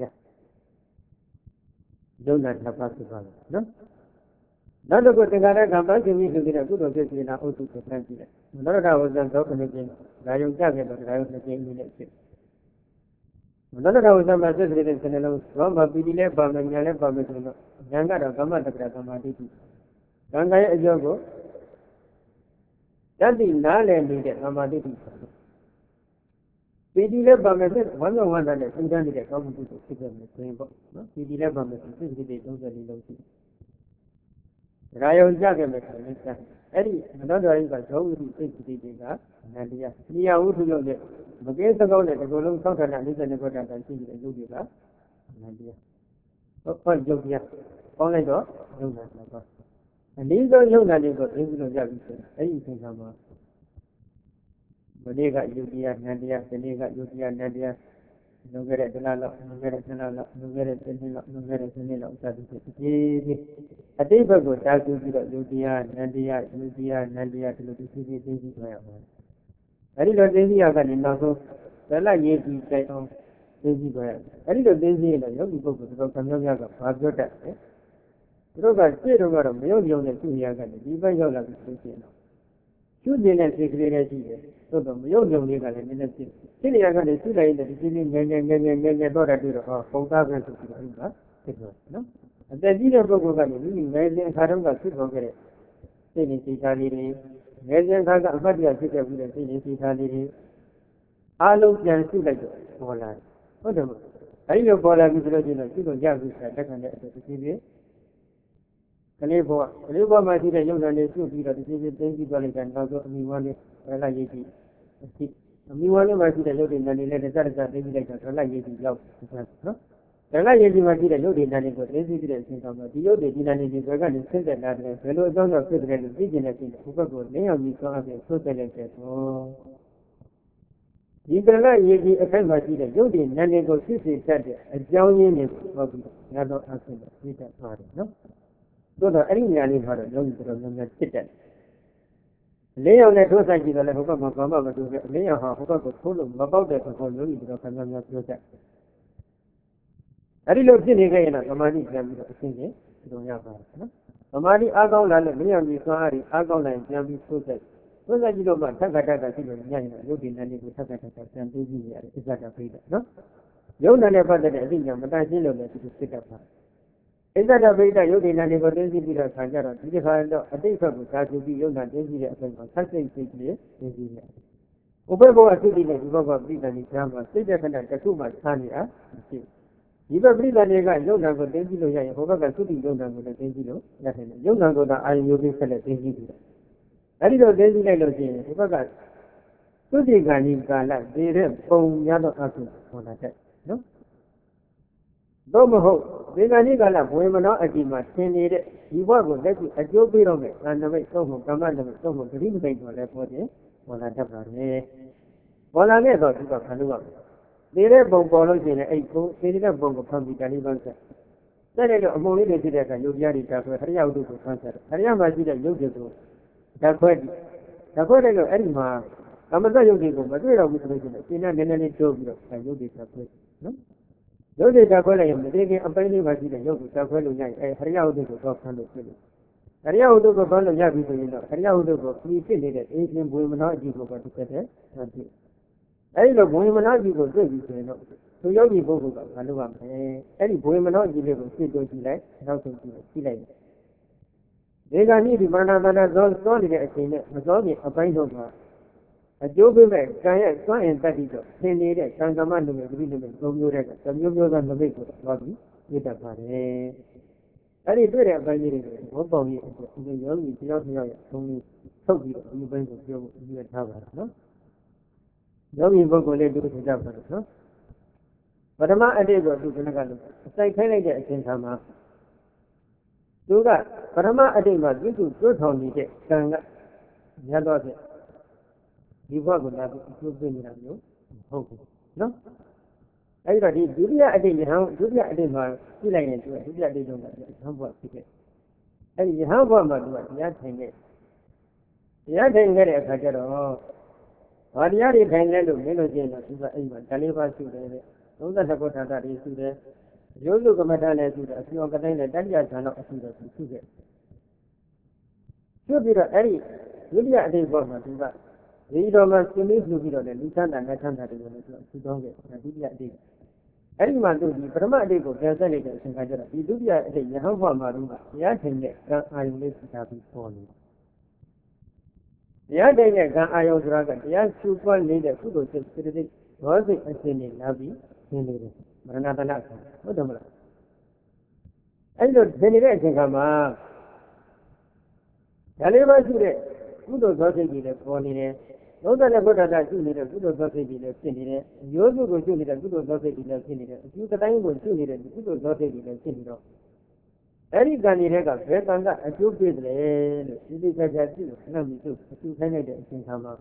ယုံနာနှစ်ပါးဖြစ်ပါမယ်နော်နောက်တစ်ခုသင်္ခါရကံပန်းရှင်ပြီးဆိုတဲ့ကုသိုလ်ဖြစ်စေနာအုပ်စုကိုဖန်ကြည့်တယ်နောက်တစ်ခါဝဇ္ဇံသောခုနှစ်ကျင်းဒါယုံကြခဲ့တော့ဒါယုံနှစ်ကျင်းလေးနဲ့ဖြစ်နောက်တစ်ခါဝဇ္ဇံမှာဖြစ်စေတဲ့စနေလုံးဘောမပီတိလည်းပါမယ်ညာလည်းပါမယ်ဆိုတော့ဉာဏ်ကတော့ကမ္မတက္ကရာကမ္မတိတိကံကရဲ့အကျိုးကိုတတိနားလည်နေတဲ့ကမ္မတိတိပီတိလည်းပါမယ်ဆိုဝမ်းမြောက်ဝမ်းသာနဲ့သင်္ကန်းနေတဲ့ကောင်းမှုကိုဖြစ်ခဲ့မယ်ဆိုရင်ပေါ့နော်ပီတိလည်းပါမယ်ဆိုစိတ်စိတ်တွေ34လုံးရှိရာယုံကြခဲ့မယ်ဆိုရင်အဲ့ဒီမနောတော်ရင်ကဇောဝိတိစိတ်စိတ်တွေကနန္တရားနိယဝုထုရုပ်နဲ့မကင်းစကောင်းတဲ့ဒီကုလုံး6ဌာန42ခုတာကရှိနေတဲ့ရုပ်တွေကနန္တရားဟုတ်ရုပ်တရားပေါင်းလိုက်တော့ယုံနာတော့အနည်းဆုံးယုံနာလေးကိုသိပြီးလို့ရပြီဆိုအဲ့ဒီအချိန်မှာမနေ့ကယုတ်တရားနန္တရားဒီနေ့ကယုတ်တရားနန္တရားလွန်ခဲ့တဲ့တစ်လလောက်လွန်ခဲ့တဲ့2လလောက်လွန်ခဲ့တဲ့3နှစ်လောက်လွန်ခဲ့တဲ့7နှစ်လောက်စသဖြင့်ဒီအတိတ်ဘက်ကိုတားဆီးပြီးတော့ယုတ်တရားနန္တရားယုတ်တရားနန္တရားဒီလိုသိသိသိသိသွားရပါတယ်။အဲဒီလိုသိသိရကနေနောက်ဆုံးဇလရေးကြည့်တိုက်အောင်သိသိသွားရတယ်။အဲဒီလိုသိသိရင်တော့ယောဂီပုဂ္ဂိုလ်တို့ကံများများကဘာပြောတတ်လဲ။သူတို့ကရှင်းတော့ကတော့မယုံကြည်တဲ့သူများကနေဒီဘက်ရောက်လာပြီးသိသိတော့ကျွတ်နေတဲ့စိတ်ကလေးလည်းရှိတယ်။သို့တော့မယုံကြည်လေးကလည်းနည်းနည်းဖြစ်နေရကနေသူ့လိုက်တဲ့ဒီကြီးလေးငယ်တော့တယ်တွေ့တော့ပုံသားပဲဆိုပြီးတော့ဟုတ်လားဖြစ်တော့နော်။အသက်ကြီးတဲ့ပုဂ္ဂိုလ်ကနေဒီငယ်စဉ်အခါတုန်းကဖြစ်ပေါ်ခဲ့တဲ့စိတ်နဲ့စိတ်ထားလေးတွေငယ်စဉ်အခါကအမှတ်တရဖြစ်ခဲ့ပြီးတဲ့စိတ်နဲ့စိတ်ထားလေးတွေအားလုံးပြန်စုလိုက်တော့ပေါ်လာတယ်။ဟုတ်တယ်မဟုတ်။အဲဒီလိုပေါ်လာပြီဆိုလို့ရှိရင်သူ့ကိုရပြီဆိုတာတက်ခံတဲ့အတူတူကြီးကလေးဘဝမှာရှိတဲ့ယုံနာလေးပြုတ်ပြီးတော့ဒီကြီးသိသိသွားလိုက်တဲ့နောက်ဆုံးအမိဝါလေးရလိုက်ရည်ကြည့်အမိဝါလေးမှာရှိတဲ့ယုတ်တွေနာနေနဲ့တခြားသိသိလိုက်တော့ရလိုက်ရည်ကြည့်ရောက်နော်ရလိုက်ရည်ကြည့်မှာရှိတဲ့ယုတ်တွေနာနေကိုသိသိပြီးတဲ့အချိန်တော့ဒီယုတ်တွေဒီနာနေဒီဘက်ကနေဆင်းသက်လာတယ်ဘယ်လိုအကြောင်းကြောင့်ဖြစ်တယ်လို့သိကျင်တဲ့ချိန်ဒီဘက်ကိုလင်းအောင်ပြီးသွားပြီးဆွတ်သက်လိုက်တဲ့တော့ဒီကရရည်ကြည့်အခိုက်မှာရှိတဲ့ယုတ်တွေနာနေကိုဖြစ်စေတတ်တဲ့အကြောင်းရင်းတွေပေါ့ပြီးငါတော့အဆင်တော့သိတတ်ပါတယ်နော်တို့တော့အဲ့ဒီနေရာလေးမှာတော့ယောဂီတော်တော်များများဖြစ်တယ်။လေးယောက်နဲ့ထိုးဆိုင်ကြည့်တော့လည်းဟိုဘက်မှာဘာမှမတွေ့ဘူး။လေးယောက်ဟာဟိုဘက်ကိုထိုးလို့မပေါက်တဲ့ဆိုတော့ယောဂီတော်တော်များများပြောတတ်တယ်။အဲ့ဒီလိုဖြစ်နေခဲ့ရင်တော့သမာဓိပြန်ပြီးတော့အရှင်းချင်းဒီလိုရပါတယ်နော်။သမာဓိအားကောင်းလာလို့လေးယောက်ကြီးသွားariအားကောင်းလာရင်ပြန်ပြီးထိုးဆိုင်။ထိုးဆိုင်ကြည့်တော့မှထက်ကရှိလို့ညံ့ရင်ရုပ်ဒီနန်းလေးကိုထက်ကပြန်ပြီးကြည့်ရတယ်အစ္ဆဒပိဋကနော်။ယုံနာနဲ့ပတ်သက်တဲ့အသိဉာဏ်မတန်ရှင်းလို့လည်းဒီလိုဖြစ်တတ်ပါတယ်ဣဇ္ဇဒဗိဒယုတ်ဒီနာနေကိုသိသိပြီးတော့ခံကြတော့ဒီခါတော့အတိတ်ဘက်ကိုသာသူပြီးယုတ်နာသိသိတဲ့အချိန်မှာဆက်စိတ်စိတ်ကလေးသိသိရတယ်။ဥပ္ပဘောအသုတိနဲ့ဒီဘက်ကပြိတ္တန်ကြီးကြားမှာစိတ်တဲ့ခဏတစ်ခုမှခြားနေတာမရှိဘူး။ဒီဘက်ပြိတ္တန်တွေကယုတ်နာကိုသိသိလို့ရရင်ဟိုဘက်ကသုတိယုတ်နာကိုလည်းသိသိလို့ရတယ်။ယုတ်နာကအာယုမျိုးပြီးဆက်လက်သိသိပြီးတယ်။အဲဒီလိုသိသိလိုက်လို့ရှိရင်ဒီဘက်ကသုတိကံကြီးကာလဒီတဲ့ပုံရတော့အဖြစ်ပေါ်လာတဲ့နော်။တော့မဟုတ်ဒီကနေ့ကလာဘွေမနောအတိမှာသင်နေတဲ့ဒီဘဝကိုလက်ရှိအကျိုးပေးတော့မယ်ကာဏမိတ်သုံးဖို့ကမ္မနမိတ်သုံးဖို့ဂရိမသိတော်လည်းပေါ်တယ်ပေါ်လာတတ်ပါလေပေါ်လာခဲ့တော့ဒီကခံလို့ရမယ်နေတဲ့ပုံပေါ်လို့ရှိရင်အဲ့ပုံနေတဲ့ပုံကိုဖန်ပြီးတဏှိပန်းဆက်တဲ့တော့အမုံလေးတွေဖြစ်တဲ့အခါယုတ်တရားတွေတာခွဲဟရိယဝတ္ထုကိုဖန်ဆက်တယ်ဟရိယမှာရှိတဲ့ယုတ်တွေကိုဓာတ်ခွဲတယ်လို့အဲ့ဒီမှာကမ္မတယုတ်တွေကိုမတွေ့တော့ဘူးဆိုလို့ရှိရင်အင်းနဲ့နည်းနည်းလေးတိုးပြီးတော့ယုတ်တွေဓာတ်ခွဲနော်ရုပ်တွေတက်ခွဲလိုက်ရင်မတည်ခင်အပိုင်းလေးပါရှိတဲ့ရုပ်ကိုတက်ခွဲလို့ရရင်ဟရိယဝတ္ထုကိုတော့ဖမ်းလို့ဖြစ်လို့ဟရိယဝတ္ထုကိုဖမ်းလို့ရပြီဆိုရင်တော့ဟရိယဝတ္ထုကိုပြီးဖြစ်နေတဲ့အေးရှင်ဘွေမနောအကြည့်ကိုပဲတစ်ချက်တည်းဖမ်းဖြစ်အဲ့လိုဘုံမနာကြီးကိုတွေ့ပြီဆိုရင်တော့သူယောဂီပုဂ္ဂိုလ်ကဘာလုပ်ရမလဲအဲ့ဒီဘုံမနာကြီးလေးကိုစစ်တိုးကြည့်လိုက်နောက်ဆုံးကြည့်လိုက်ဒီကနေ့ဒီမာနတနာသောနေတဲ့အချိန်နဲ့မသောခင်အပိုင်းတို့မှာအကျိုးပေးမဲ့ကံရဲ့စွန့်ရင်တတ်ပြီးတော့သင်နေတဲ့ကံကမ္မလူတွေပြိလူတွေသုံးမျိုးတဲ့ကမျိုးမျိုးသောနမိတ်ကိုသွားပြီးပြတတ်ပါတယ်အဲ့ဒီတွေ့တဲ့အပိုင်းလေးတွေကိုဘောပေါင်းကြီးအတွက်ဒီယောဂီတယောက်ရဲ့အဆုံးလေးထုတ်ပြီးတော့ဒီဘက်ကိုပြောဖို့ရည်ထားပါတော့နော်ယောဂီပုဂ္ဂိုလ်လေးတို့ထင်ကြပါတော့နော်ပထမအတိတ်ကိုသူကလည်းအစိုက်ခိုင်းလိုက်တဲ့အချိန်ခါမှာသူကပထမအတိတ်မှာသူတွတ်ထောင်နေတဲ့ကံကရတော့တဲ့ဒီဘဝကိုလာပြီးအကျိုးပေးနေတာမျိုးဟုတ်ဘူးနော်အဲ့တော့ဒီဒုတိယအတိတ်ယဟန်ဒုတိယအတိတ်မှာပြလိုက်ရင်သူကဒုတိယအတိတ်တော့ကယဟန်ဘဝဖြစ်ခဲ့အဲ့ဒီယဟန်ဘဝမှာသူကတရားထိုင်ခဲ့တဲ့အခါကျတော့ဘာတရားတွေထိုင်လဲလို့မင်းတို့ကျင်တော့သူကအဲ့မှာဓာလေးပါးရှိတယ်တဲ့32ခုထာတာတွေရှိတယ်ရိုးစုကမ္မဋ္ဌာန်းလည်းရှိတယ်အစီအောင်ကတိုင်းလည်းတတိယဌာန်တော့အရှိတော့ရှိခဲ့ကျွတ်ပြီးတော့အဲ့ဒီဒုတိယအတိတ်ဘဝမှာသူကဒီတော်မှာရှင်လေးပြုပြီးတော့လည်းလူချမ်းသာငါချမ်းသာတယ်လို့သူကသူတောင်းခဲ့ဒုတိယအတိတ်အဲ့ဒီမှာသူဒီပထမအတိတ်ကိုပြန်ဆက်လိုက်တဲ့အချိန်ခါကျတော့ဒီဒုတိယအတိတ်ယဟန်ဘဝမှာတော့တရားထိုင်တဲ့ကံအာယုန်လေးရှိတာပြီးပေါ်နေတရားထိုင်တဲ့ကံအာယုန်ဆိုတာကတရားရှုပွားနေတဲ့ကုသိုလ်စိတ်စိတ္တိဘောစိတ်အစဉ်နဲ့လာပြီးသင်နေတယ်မရဏတနာဟုတ်တယ်မလားအဲ့လိုသင်နေတဲ့အချိန်ခါမှာဒါလေးပါရှိတဲ့ကုသိုလ်သောစိတ်ကြီးလည်းပေါ်နေတယ်32ဘုဒ္ဓတာရှိနေတဲ့ကုသိုလ်သောစိတ်ကြီးလည်းဖြစ်နေတယ်အယိုးစုကိုရှိနေတဲ့ကုသိုလ်သောစိတ်ကြီးလည်းဖြစ်နေတယ်အကျိုးတိုင်းကိုရှိနေတဲ့ကုသိုလ်သောစိတ်ကြီးလည်းဖြစ်နေတော့အဲ့ဒီကံတွေကဘယ်ကံကအကျိုးပေးတယ်လို့ဒီလိုကြကြကြည့်လို့ခဏမြည်သူအကျိုးခိုင်းလိုက်တဲ့အချိန်ခါမှာ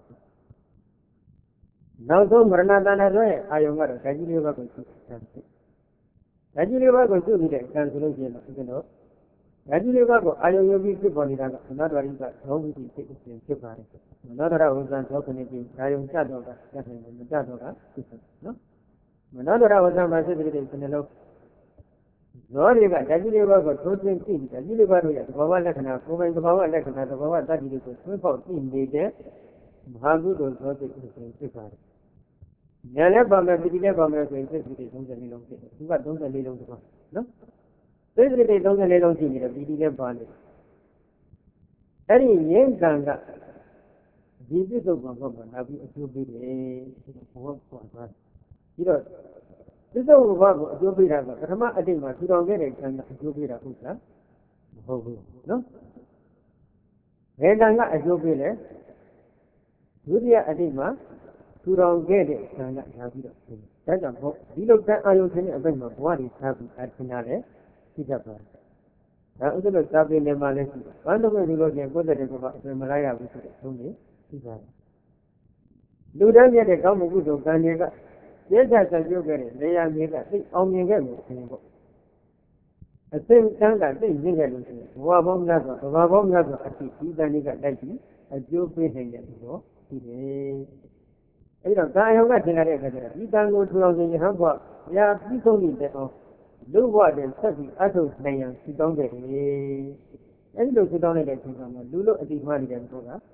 နောက်ဆုံးမရဏတဏ္ဍဆိုရဲ့အာယုံကတော့ဓာကြီးလေးဘက်ကိုရှိတယ်ဓာကြီးလေးဘက်ကိုရှိနေတဲ့ကံဆိုလို့ရှိရင်တော့ဒီကတော့ဓာကြီးလေးဘက်ကိုအာယုံယူပြီးဖြစ်ပေါ်နေတာကမနတ္တရိကသောဝိတိဖြစ်ဖြစ်ပါတယ်မနတ္တရဝဇ္ဇံသောခဏပြီးအာယုံကြတော့ကကျတယ်မကြတော့ကဖြစ်တယ်နော်မနတ္တရဝဇ္ဇံမှာဖြစ်တဲ့ဒီနှလုံးဇောတွေကဓာကြီးလေးဘက်ကိုထိုးသွင်းကြည့်ပြီးဓာကြီးလေးဘက်တို့ရဲ့သဘောဝလက္ခဏာကိုယ်ပိုင်သဘောဝလက္ခဏာသဘောဝတတ္တိတွေကိုသွင်းပေါက်ကြည့်နေတဲ့မဟာကုသိုလ်သောစိတ်ကိုဖြစ်ပါတယ်ဉာဏ်လည်းပါမယ်ပီတိလည်းပါမယ်ဆိုရင်စိတ်စိတ်34လုံးဖြစ်တယ်သူက34လုံးဆိုတော့နော်စိတ်စိတ်34လုံးရှိနေတယ်ပီတိလည်းပါနေအဲ့ဒီငြင်းကံကဒီပြစ္ဆုတ်ကဘာမှလာပြီးအကျိုးပေးတယ်ဘောပေါ်သွားပြီးတော့ပြစ္ဆုတ်ကဘာကိုအကျိုးပေးတာကပထမအတိတ်မှာထူထောင်ခဲ့တဲ့ကံကအကျိုးပေးတာဟုတ်လားမဟုတ်ဘူးနော်ဘယ်ကံကအကျိုးပေးလဲဒုတိယအတိတ်မှာထူထောင်ခဲ့တဲ့ကံကလာပြီးတော့ဒါကြောင့်ဒီလိုကံအာယုန်ခြင်းတဲ့အပိုင်းမှာဘဝတွေထားပြီးအထင်ရတယ်ရှိတတ်ပါတယ်ဒါဥစ္စာလို့စာပေနယ်မှာလည်းရှိတယ်။ဘာလို့လဲဒီလိုကျကိုယ်တဲ့ကောအပြင်မလိုက်ရဘူးဆိုတဲ့သုံးနေရှိပါတယ်။လူတန်းမြတ်တဲ့ကောင်းမှုကုသိုလ်ကံတွေကကျေးဇူးဆက်ပြုခဲ့တဲ့နေရာမြေကသိအောင်မြင်ခဲ့လို့ရှင်ပေါ့။အသိကံကသိမြင်ခဲ့လို့ရှင်ဘဝပေါင်းများစွာဘဝပေါင်းများစွာအဖြစ်ဒီတန်တွေကတိုက်ပြီးအကျိုးပေးနိုင်တဲ့ဒီတော့ရှိတယ်။အဲဒီတော့ကာယုံကသင်ရတဲ့အခါကျတော့ဒီတန်ကိုထူအောင်ခြင်းဟောဘုရားပြီးဆုံးနေတဲ့အောင်လူဘဝတည်းဆက်ပြီးအထုနိုင်ရန်စီတောင်းတယ်လေအဲဒီလိုစီတောင်းလိုက်တဲ့အချိန်မှာလူလို့အတိအမှန်နေတဲ့ဘုရား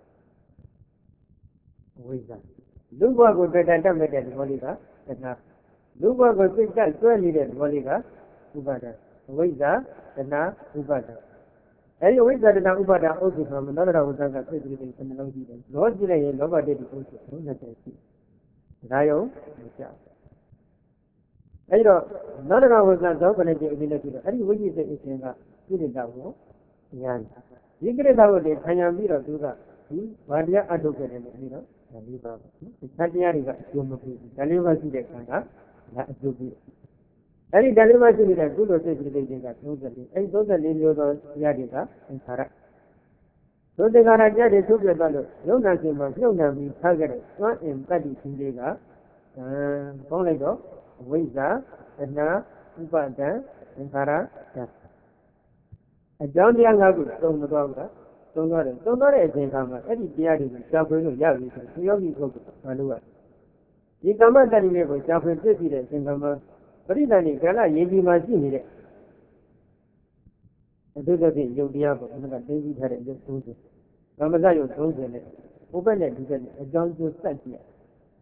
ဝိဇ္ဇာလူဘဝကိုတွေ့တတ်မဲ့တဲ့သဘောလေးကတဏှာလူဘဝကိုစိတ်ကကျွဲနေတဲ့သဘောလေးကဥပါဒဝိဇ္ဇာတဏှာဥပါဒအဲဒီဝိဇ္ဇာတဏှာဥပါဒအုပ်စုဆိုမှသောတာဝဇ္ဇကစိတ်တွေနှလုံးကြည့်တယ်လောကြည့်လိုက်ရင်လောဘတည်းဒီအုပ်စု30ရှိဒါယုံမကြအဲ့တော့နောဒကဝဇ္ဇသောခဏတိအင်းလည်းဖြစ်တော့အဲ့ဒီဝိจิตစိတ်အရှင်ကပြိဋ္ဌာကိုဉာဏ်ဒီကိရိတာကိုလေခံရပြီးတော့သူကဒီဗာတရားအထုတ်ခဲ့တယ်လို့ပြီးတော့ဒါလေးပါဒီသတရားတွေကအကျိုးမပေးဘူးဒါလေးပါရှိတဲ့ခံကဒါအကျိုးပေးအဲ့ဒီဒါလေးပါရှိနေတဲ့ကုသိုလ်စိတ်တွေက34အဲ့34မျိုးသောတရားတွေကသင်္ခါရသုတေကာရကြတဲ့သုပြတ်သွားလို့ယုံနာရှင်မှာပြုံးနှံပြီးထားခဲ့တဲ့သွမ်းအင်တတ္တိရှင်တွေကပေါင်းလိုက်တော့ဝိဇ္ဇာတဏှာဥပါဒံသင်္ခါရဓာတ်အကြောင်းတရား၅ခုသုံးမသွားဘူးလားသုံးသွားတယ်သုံးသွားတဲ့အချိန်ခါမှာအဲ့ဒီတရားတွေကိုရှားဖွေလို့ရပြီဆိုသူယောဂီပုဂ္ဂိုလ်ဘာလို့ရဒီကမ္မတ္တိလေးကိုရှားဖွေပြည့်စည်တဲ့အချိန်ခါမှာပရိသတ်နေကလရေးကြီးမှရှိနေတဲ့အတုတ္တဖြင့်ယုတ်တရားကိုအမှန်ကသိပြီးထားတဲ့ယုတ်30ကမ္မဇယုတ်30နဲ့ဘုဘက်နဲ့ဒီဘက်နဲ့အကြောင်းကျိုးစက်ကြည့်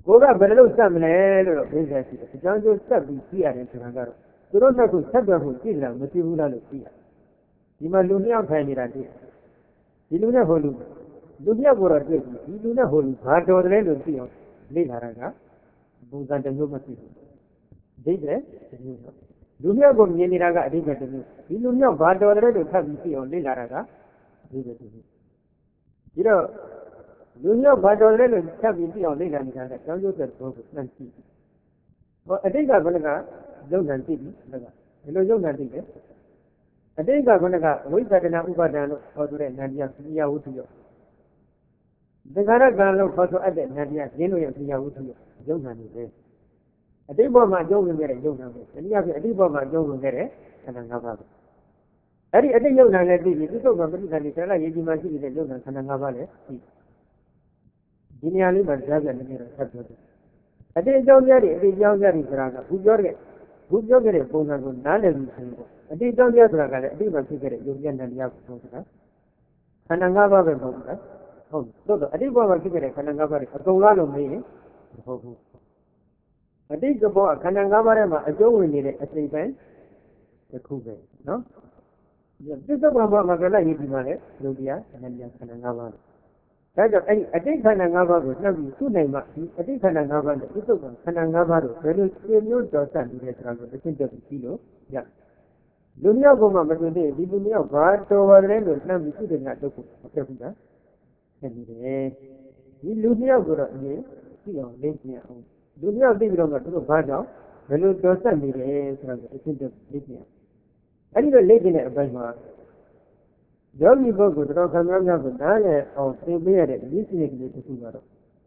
ကိုကဘယ်လိုစက်မလဲလို့ပြောကြတယ်အကြောင်းကျစက်ပြီးကြည့်ရတယ်ဆိုတာကတော့သူတို့ကဆက်သွယ်မှုကြည့်တယ်မကြည့်ဘူးလားလို့ကြည့်ရဒီမှာလူနှစ်ယောက်ထိုင်နေတာကြည့်ဒီလူနဲ့ဟိုလူနှစ်ယောက်ကိုတော့တွေ့ပြီဒီလူနဲ့ဟိုလူဘာတော်တယ်လို့သိအောင်လေ့လာတာကပုံစံတစ်မျိုးမသိဘူးဒိဋ္ဌိတစ်မျိုးလူနှစ်ယောက်ကိုမြင်နေတာကအဓိပ္ပာယ်တစ်မျိုးဒီလူနှစ်ယောက်ဘာတော်တယ်လို့ထပ်ပြီးသိအောင်လေ့လာတာကအဓိပ္ပာယ်တစ်မျိုးဒီတော့လူနှစ်ယောက်ဘာတော်တယ်လို့ထပ်ပြီးသိအောင်လေ့လာနေတာကကျောင်းကျိုးတဲ့ဘောကိုနှံ့ကြည့်ဟောအတိတ်ကဘယ်နှကလုံနှံကြည့်ပြီဘယ်လိုလုံနှံကြည့်လဲအတိတ်ကဘယ်နှကအဝိဇ္ဇာတနာဥပါဒံလို့ခေါ်ဆိုတဲ့ဉာဏ်တရားပြညာဝတ္ထုရောသင်္ခါရကံလို့ခေါ်ဆိုအပ်တဲ့ဉာဏ်တရားရင်းလို့ရပြညာဝတ္ထုရောလုံနှံနေတယ်အတိတ်ဘောမှာအကျုံးဝင်ခဲ့တဲ့ယုံနာပဲတနည်းအားဖြင့်အတိတ်ဘောမှာအကျုံးဝင်ခဲ့တဲ့ခန္ဓာ၅ပါးပဲအဲ့ဒီအတိတ်ယုံနာလည်းသိပြီသူ့ကပဋိသန္ဓေဆရာရေးကြီးမှရှိတဲ့ယုံနာခန္ဓာ၅ပါးလည်းသိဒီနေရာလေးမှာကြားပြနေတယ်ဆက်ပြောတယ်အတိတ်အကြောင်းများတွေအတိတ်အကြောင်းများတွေဆိုတာကခုပြောခဲ့တဲ့ပုံစံကိုနားလည်ပြီးဆိုရင်အတိတ်အကြောင်းများဆိုတာကလည်းအတိတ်မှာဖြစ်ခဲ့တဲ့ယုံကြည်တဲ့တရားကိုပြောတာခန္ဓာ၅ပါးပဲမဟုတ်ဘူးလားဟုတ်တော့အတိတ်ဘဝမှာဖြစ်ခဲ့တဲ့ခန္ဓာ၅ပါးတွေအကုန်လားလို့မေးရင်မဟုတ်ဘူးအတိတ်ကဘောခန္ဓာ၅ပါးထဲမှာအကျုံးဝင်နေတဲ့အစိတ်ပိုင်းတစ်ခုပဲနော်ပြစ္ဆုတ်ဘဝမှာကလည်းရည်ဒီမှာလေလူတရားအနန္တခန္ဓာ၅ပါးဒါကြောင့်အဲ့ဒီအတိတ်ခန္ဓာ၅ပါးကိုနှုတ်ပြီးသူ့နိုင်မှဒီအတိတ်ခန္ဓာ၅ပါးနဲ့ပြစ္ဆုတ်ခန္ဓာ၅ပါးတို့ဘယ်လိုခြေမျိုးတော်ဆက်နေတဲ့ဆိုတာကိုတစ်ချက်တက်ပြီးပြီးလို့ရလူမျိုးကမှမတွေ့သေးဒီလူမျိုးဘာတော်ပါတယ်လို့နှမ်းပြီးသူ့တင်ကတုတ်ကိုပြတ်ဘူးလားဖြစ်နေတယ်ဒီလူမျိုးကတော့အရင်သိအောင်လေ့ကျင့်အောင်လူမျိုးသိပြီးတော့မှသူတို့ဘာကြောင့်ဘယ်လိုတော်ဆက်နေတယ်ဆိုတာကိုတစ်ချက်တက်လေ့ကျင့်အဲ့ဒီလိုလေ့ကျင့်တဲ့အပိုင်းမှာယောဂီပုဂ္ဂိုလ်တော်ခံများများကိုနားလည်အောင်သင်ပေးရတဲ့ဒီစိတ်ကလေးတစ်ခုကတော့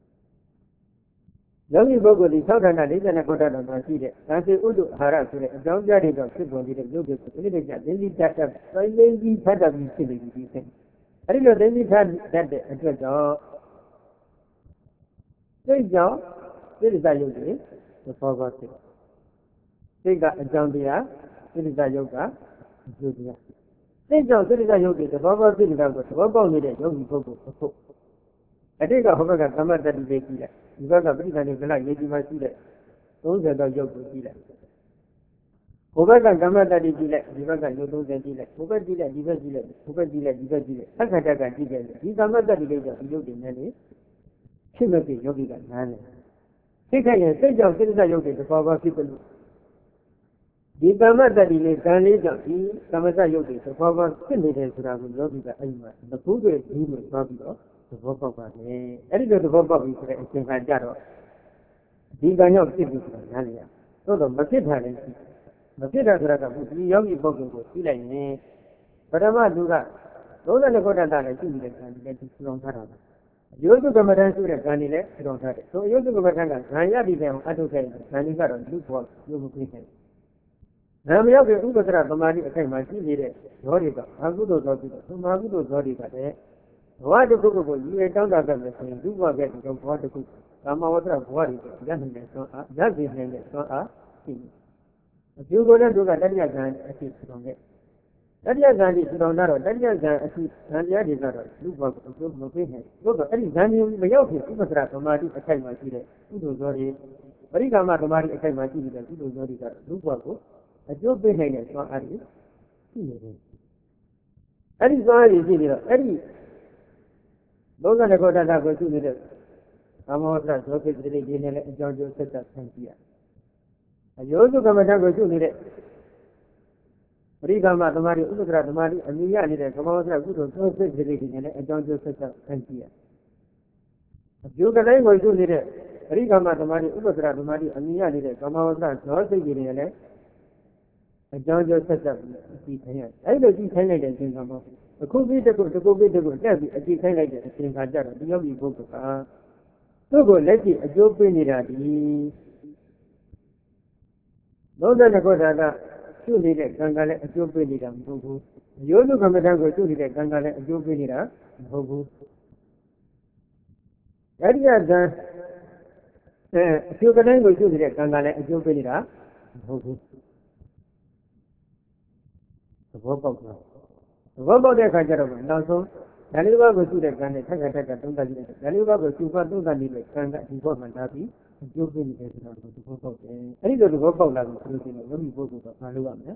ယောဂီပုဂ္ဂိုလ်ဒီသောတာနာ49ခုတတ်တော်မှာရှိတဲ့သံသေဥဒ္ဒအာဟာရဆိုတဲ့အကြောင်းပြတဲ့တော့ဖြစ်ပေါ်နေတဲ့ရုပ်တွေကိုဒီနေ့ကျသိသိတတ်သိသိထပ်တတ်ပြီးဖြစ်နေပြီဒီစိတ်အဲ့ဒီလိုသိသိထပ်တတ်တဲ့အတွက်ကြောင့်စိတ်ကြောင့်စိတ္တရုပ်တွေသောဘာစိတ်စိတ်ကအကြောင်းတရားစိတ္တရုပ်ကအကျိုးတရားစိတ်ကြောင့်စိတ္တရုပ်တွေသဘောပေါက်စိတ္တကိုသဘောပေါက်နေတဲ့ယောဂီပုဂ္ဂိုလ်ဖို့အတိတ်ကဟောဘက်ကသမ္မတတ္တိပဲကြည့်လိုက်ဒီဘက်ကပဋိသန္ဓေကလရေးကြီးမှရှိတဲ့30တော့ရုပ်ကိုကြည့်လိုက်ဟိုဘက်ကကမ္မတ္တိကြည့်လိုက်ဒီဘက်ကရုပ်30ကြည့်လိုက်ဟိုဘက်ကြည့်လိုက်ဒီဘက်ကြည့်လိုက်ဟိုဘက်ကြည့်လိုက်ဒီဘက်ကြည့်လိုက်သက္ကတကကြည့်ကြတယ်ဒီကမ္မတ္တိလေးကြောင့်ဒီရုပ်တွေနဲ့လေဖြစ်မဲ့ပြီးယောဂီကနားတယ်သိခဲ့ရင်စိတ်ကြောင့်စိတ္တရုပ်တွေသဘောပေါက်ဖြစ်တယ်လို့ဒီကမ္မတ္တိလေးကံလေးကြောင့်ဒီကမ္မတ္တရုပ်တွေသဘောပေါက်ဖြစ်နေတယ်ဆိုတာကိုယောဂီကအဲ့ဒီမှာသဘောတွေပြီးလို့သွားပြီးတော့သဘောပေါက်ပါလေအဲ့ဒီလိုသဘောပေါက်ပြီဆိုတဲ့အချိန်ခါကျတော့ဒီကံကြောင့်ဖြစ်ပြီဆိုတာနားလည်ရသို့တော့မဖြစ်တာလည်းမဖြစ်တာဆိုတာကဒီယောဂီပုဂ္ဂိုလ်ကိုသိလိုက်ရင်ပထမသူက32ခုတတ်တာလည်းရှိနေတဲ့ကံတွေလည်းထူထောင်ထားတာပါယောဂကမ္မဋ္ဌာန်းဆိုတဲ့ကံတွေလည်းထူထောင်ထားတယ်ဆိုယောဂကမ္မဋ္ဌာန်းကဇာယတိတဲ့အောင်အထုတ်ခဲ့တယ်ဇာတိကတော့လူ့ဘောရုပ်မခွင့်ခဲ့နာမယောဂဥပ္ပဒရသမာဓိအခိုက်မှာရှိနေတဲ့ဇောတွေကဘာကုသိုလ်ဇောပြီးတော့သမာကုသိုလ်ဇောတွေကလည်းဘဝတစ်ခုကိုရည်ရတောင်းတခဲ့မယ်ဆိုရင်ဒုဘဝကတည်းကဘဝတစ်ခုကာမဝတ္တဘဝတွေရနိုင်တဲ့ဆွမ်းအားရစေနိုင်တဲ့ဆွမ်းအားရှိတယ်အကျိုးကိုလည်းသူကတတိယဇန်အဖြစ်ဆောင်ခဲ့တတိယဇန်ဒီဆောင်တော့တတိယဇန်အဖြစ်ဇန်တရားတွေကတော့လူဘဝကိုအကျိုးမပေးနိုင်ဘူးတော့အဲ့ဒီဇန်ကြီးမရောက်ခင်ဥပ္ပဒရသမာဓိအခိုက်မှာရှိတဲ့ကုသိုလ်ဇောတွေပရိကာမသမာဓိအခိုက်မှာရှိတဲ့ကုသိုလ်ဇောတွေကတော့လူဘဝကိုအကျိုးပေးနိုင်တဲ့ဆွမ်းအားတွေရှိနေတယ်အဲ့ဒီဆွမ်းအားတွေရှိနေတော့အဲ့ဒီ32ခုတတ်တာကိုရှိနေတဲ့ကာမဝတ္တဇောကိတ္တိတွေနဲ့လည်းအကြောင်းကျိုးဆက်ဆက်ဆန်းကြည့်ရအယောစုကမ္မထကိုရှိနေတဲ့ပရိကာမသမာဓိဥပ္ပဒရသမာဓိအမြင်ရနေတဲ့ကာမဝတ္တကုသိုလ်သောစိတ်တွေနဲ့လည်းအကြောင်းကျိုးဆက်ဆက်ဆန်းကြည့်ရအကျိုးကလေးကိုရှိနေတဲ့ပရိကာမသမာဓိဥပ္ပဒရသမာဓိအမြင်ရနေတဲ့ကာမဝတ္တဇောစိတ်တွေနဲ့လည်းအကြောင်းကျိုးဆက်ဆက်ကြည့်ခိုင်းရအဲ့လိုကြည့်ခိုင်းလိုက်တဲ့အချိန်ကမှအခုပြီးတစ်ခုတက်ပြီးအကြည့်ခိုင်းလိုက်တဲ့အချိန်ခါကျတော့ဒီယောဂီပုဂ္ဂိုလ်ကသူ့ကိုလက်ရှိအကျိုးပေးနေတာဒီ32ခုထာကကျွနေတဲ့ကံကလည်းအကျိုးပေးနေတာမဟုတ်ဘူးယောဂကမ္မဋ္ဌာန်းကိုကျွနေတဲ့ကံကလည်းအကျိုးပေးနေတာမဟုတ်ဘူးတတိယဇန်အကျိုးကတိုင်းကိုကျွနေတဲ့ကံကလည်းအကျိုးပေးနေတာမဟုတ်ဘူးသဘောပေါက်တာသဘောပေါက်တဲ့အခါကျတော့နောက်ဆုံးဓာလေးပါးကိုစုတဲ့ကံနဲ့ထက်ကသုံးသပ်ကြည့်တယ်ဓာလေးပါးကိုစုဖတ်သုံးသပ်နေတဲ့ကံကဒီဘောမှန်တာပြီးကျိုးပေးနေတယ်ဆိုတော့ဒီဘောပေါက်တယ်အဲ့ဒီတော့ဒီဘောပေါက်လာလို့ဆိုလို့ရှိရင်ယောဂီပုဂ္ဂိုလ်ကဘာလုပ်ရမလဲ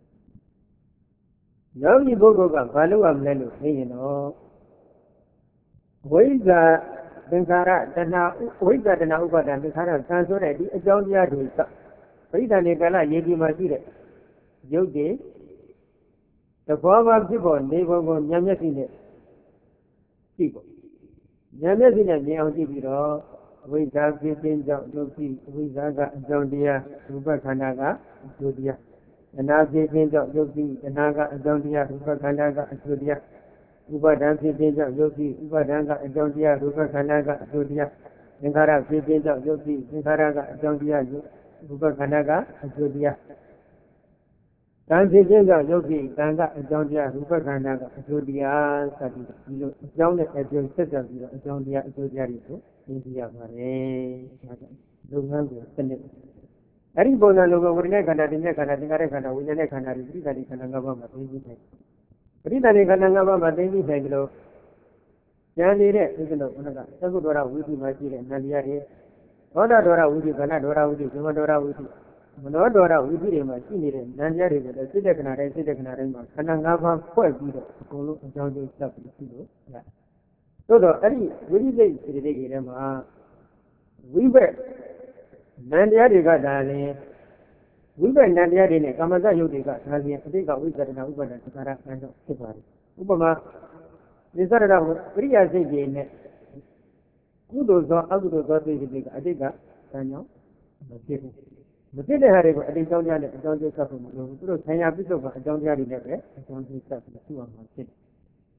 ယောဂီပုဂ္ဂိုလ်ကဘာလုပ်ရမလဲလို့သိရင်တော့ဝိဇ္ဇာသင်္ခါရတဏှာဝိဇ္ဇာတဏှာဥပါဒံသင်္ခါရဆံဆိုတဲ့ဒီအကြောင်းတရားတွေကပရိသန္တိကာလရေဒီမှာရှိတဲ့ရုပ်တွေသဘောမှဖြစ်ပေါ်နေပုံကိုဉာဏ်မျက်စိနဲ့ကြည့်ပေါ့ဉာဏ်မျက်စိနဲ့မြင်အောင်ကြည့်ပြီးတော့အဝိဇ္ဇာဖြစ်ခြင်းကြောင့်ဒုက္ခိအဝိဇ္ဇာကအကြောင်းတရားရူပခန္ဓာကအကျိုးတရားတဏှာဖြစ်ခြင်းကြောင့်ဒုက္ခိတဏှာကအကြောင်းတရားရူပခန္ဓာကအကျိုးတရားဥပါဒံဖြစ်ခြင်းကြောင့်ယုတ်တိဥပါဒံကအကြောင်းတရားရူပခန္ဓာကအကျိုးတရားသင်္ခါရဖြစ်ခြင်းကြောင့်ယုတ်တိသင်္ခါရကအကြောင်းတရားရူပခန္ဓာကအကျိုးတရားတန်ဖြစ်ခြင်းကြောင့်ယုတ်တိတန်ကအကြောင်းတရားရူပခန္ဓာကအကျိုးတရားစသည်ဒီလိုအကြောင်းနဲ့အကျိုးဆက်ဆက်ပြီးတော့အကြောင်းတရားအကျိုးတရားတွေကိုသိသိရပါတယ်။ဒါကြောင့်လုပ်ငန်းကိုစနစ်အဲ့ဒီပုံစံလိုကဝိညာဉ်ခန္ဓာ၊ဉာဏ်ခန္ဓာ၊သင်္ခါရခန္ဓာ၊ဝိညာဉ်ခန္ဓာတွေပြိတ္တိခန္ဓာ၅ပါးမှာသိသိနိုင်ပရိသတ်တွေခန္ဓာ၅ပါးမှာသိသိနိုင်ကြလို့ဉာဏ်နေတဲ့ဒီလိုခုနကသက္ကုဒ္ဒရဝိသုမှာရှိတဲ့ဉာဏ်တရားတွေသောတာဒ္ဒရဝိသုကဏ္ဍဒ္ဒရဝိသုဇမဒ္ဒရဝိသုမနောဒ္ဒရဝိသုတွေမှာရှိနေတဲ့ဉာဏ်တရားတွေကိုလည်းစိတ်တက္ကနာတိုင်းစိတ်တက္ကနာတိုင်းမှာခန္ဓာ၅ပါးဖွဲ့ပြီးတော့အကုန်လုံးအကြောင်းကျိုးစပ်ပြီးရှိလို့ရတယ်။သို့တော့အဲ့ဒီဝိသိစိတ်စိတ္တိတွေထဲမှာဝိဘက်ဉာဏ်တရားတွေကဒါလည်းဝိပဿနာတရားတွေနဲ့ကာမဇယုတ်တွေကဒါပြင်အတိတ်ကဝိသရဏဥပါဒသက္ကာရအကြောင်းဖြစ်ပါတယ်။ဥပမာနိစ္စရဏပရိယာစိတ်တွေနဲ့ကုသိုလ်သောအကုသိုလ်သောစိတ်တွေကအတိတ်ကဒါကြောင့်မဖြစ်ဘူး။မဖြစ်တဲ့ဟာတွေကိုအတိတ်ကြောင့်တရားနဲ့အကြောင်းကျိုးဆက်ဖို့မလိုဘူး။သူတို့ဆံရပြစ္ဆုတ်ကအကြောင်းတရားတွေနဲ့ပဲအကြောင်းကျိုးဆက်ပြီးသူ့အောင်မှာဖြစ်တယ်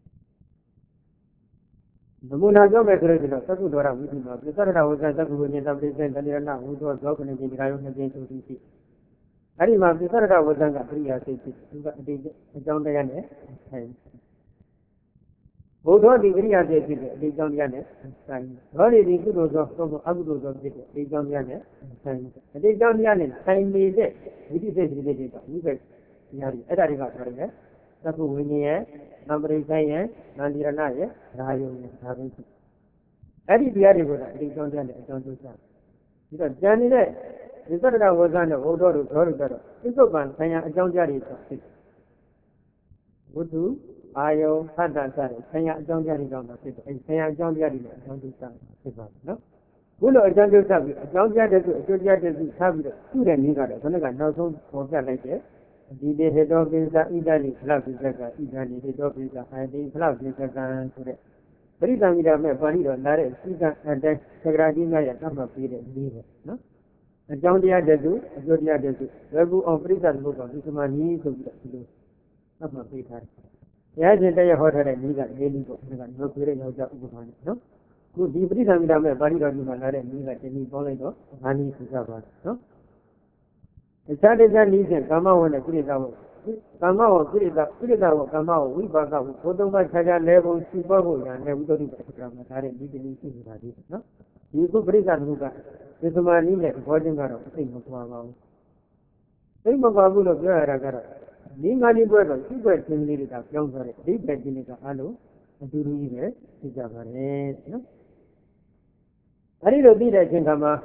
။နမူနာပြောမယ်ဆိုလို့ရှိရင်သက္ကုဒ္ဒရဝိသုမှာနိစ္စရဏဝိဇ္ဇသက္ကုဝိညာဉ်သပ္ပိစေတဏှာဝိသောဇောကနိတိကာယောနှစ်ခြင်းဆိုပြီးရှိအဲ့ဒီမှာပစ္စရဒဝဇ္ဇံကပရိယာစိတ်ဖြစ်သူကအတိတ်အကြောင်းတရားနဲ့ဆိုင်ဘုဒ္ဓဒီပရိယာစိတ်ဖြစ်တဲ့အတိတ်အကြောင်းတရားနဲ့ဆိုင်ဘောဓိဒီကုသိုလ်သောသို့မဟုတ်အကုသိုလ်သောဖြစ်တဲ့အတိတ်အကြောင်းတရားနဲ့ဆိုင်အတိတ်အကြောင်းတရားနဲ့ဆိုင်နေတဲ့ဝိသိစိတ်တွေကဝိပ္ပတရားတွေအဲ့ဒါတွေကဆိုရင်သက္ကုဝိညာဉ်ရဲ့နံပရိဆိုင်ရဲ့နန္ဒီရဏရဲ့ဓာယုံရဲ့ဒါပဲဖြစ်အဲ့ဒီတရားတွေကိုအတိတ်အကြောင်းတရားနဲ့အကြောင်းကျိုးစားပြီးတော့ဉာဏ်နေတဲ့ဒီသတ္တဝဇ္ဇနဲ့ဘုဒ္ဓတို့ဇောတို့ကတော့ပြစ္ဆုတ်ပံဆံရအကြောင်းကြားတွေဆိုဖြစ်ဝတ္ထုအာယုဖတ်တာစတဲ့ဆံရအကြောင်းကြားတွေကြောင့်ဖြစ်တယ်အဲဒီဆံရအကြောင်းကြားတွေနဲ့အကြောင်းကျိုးစားဖြစ်ပါတယ်နော်ခုလိုအကြောင်းကျိုးစားပြီးအကြောင်းကြားတဲ့သူအကျိုးကြားတဲ့သူထားပြီးတော့သူ့တဲ့နည်းကတော့ခဏကနောက်ဆုံးပေါ်ပြလိုက်တဲ့ဒီတေဟေတောပိစ္ဆာဣဒလိဖလောက်ပိစ္ဆကဣဒလိဟေတောပိစ္ဆာအာတိဖလောက်ပိစ္ဆကံဆိုတဲ့ပရိသံမိတာမဲ့ပါဠိတော်လာတဲ့စိကံအတိုင်းသက္ကရာကြီးများရဲ့တတ်မှတ်ပေးတဲ့နည်းပဲနော်အကြောင်းတရားတဲ့သူအကျိုးတရားတဲ့သူဘယ်ကူအောင်ပရိသတ်လို့တော့ဒီစမနီးဆိုပြီးတော့ဒီလိုသတ်မှတ်ပေးထားတယ်။ဘုရားရှင်တရားဟောထားတဲ့နည်းကလေးနည်းပေါ့ဒါကငါခွေတဲ့ယောက်ျားဥပမာနဲ့နော်။ခုဒီပရိသတ်မိတာမဲ့ပါဠိတော်ဒီမှာလာတဲ့နည်းကဒီနည်းပေါင်းလိုက်တော့ငါးနည်းဆိုကြပါနော်။အခြားနည်းစဉ်ကာမဝဏ်နဲ့ကိရိတာဝဏ်ကာမဝဏ်ကိရိတာဝဏ်ကာမဝဏ်ဝိပါကဝဏ်ဘုသုံးပါးခြားခြားလဲပုံရှိပေါ်ဖို့ရတဲ့ဝိသုဒ္ဓိပ္ပံမှာထားတဲ့ဒီနည်းရှိနေတာဒီနော်။ဒီခုပရိသတ်မှုကဒီသမာဓိနဲ့ဘောခြင်းကတော့သိမကွာပါဘူး။သိမကွာဘူးလို့ပြောရတာကတော့ဒီငါးနည်းပွဲတော့ရှိပွဲခြင်းလေးတွေကပြောင်းသွားတယ်။ဒီပဲခြင်းတွေကအားလုံးအတူတူကြီးပဲသိကြပါတယ်နော်။အဲဒီလိုသိတဲ့အချိန်ခါမှာ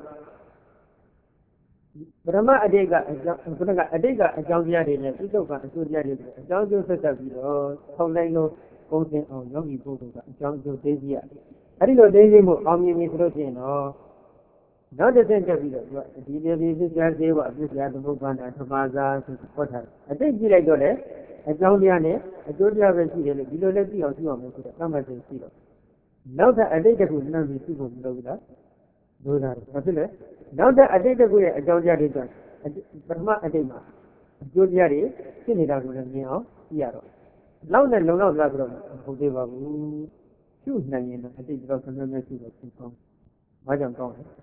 ပရမအတိတ်ကအကြောင်းခုနကအတိတ်ကအကြောင်းတရားတွေနဲ့ပြစ္ဆုတ်ကအကျိုးတရားတွေအကြောင်းကျိုးဆက်ဆက်ပြီးတော့ထောက်လိုက်လို့ကုန်းစင်အောင်ယောဂီပုဂ္ဂိုလ်ကအကြောင်းကျိုးသိသိရ။အဲဒီလိုသိသိမှုအောင်မြင်ပြီဆိုလို့ရှိရင်တော့နောက်တစ်ဆင့်တက်ပြီးတော့ဒီဒီပြစ္ဆာသေးပါပြစ္ဆာသမုပ္ပါဒဓမ္မစာဆိုဟောထားအတိတ်ကြည့်လိုက်တော့လေအကြောင်းတရားနဲ့အကျိုးတရားပဲရှိတယ်လို့ဒီလိုလည်းသိအောင်သိအောင်လို့ဆိုတော့သတ်မှတ်ခြင်းရှိတော့နောက်ထပ်အတိတ်တစ်ခုနှမ်းပြီးသိဖို့မလိုဘူးလားလို့တာဘာဖြစ်လဲနောက်တဲ့အတိတ်တစ်ခုရဲ့အကြောင်းတရားတွေကြောင့်ပထမအတိတ်မှာအကျိုးတရားတွေဖြစ်နေတာကိုလည်းမြင်အောင်သိရတော့လောက်နဲ့လုံလောက်လာပြီးတော့မဟုတ်သေးပါဘူးရှုနိုင်ရင်တော့အတိတ်တော့ဆန်းဆန်းပဲရှိတော့ဖြစ်ကောင်းဘာကြောင့်ကောင်းလဲ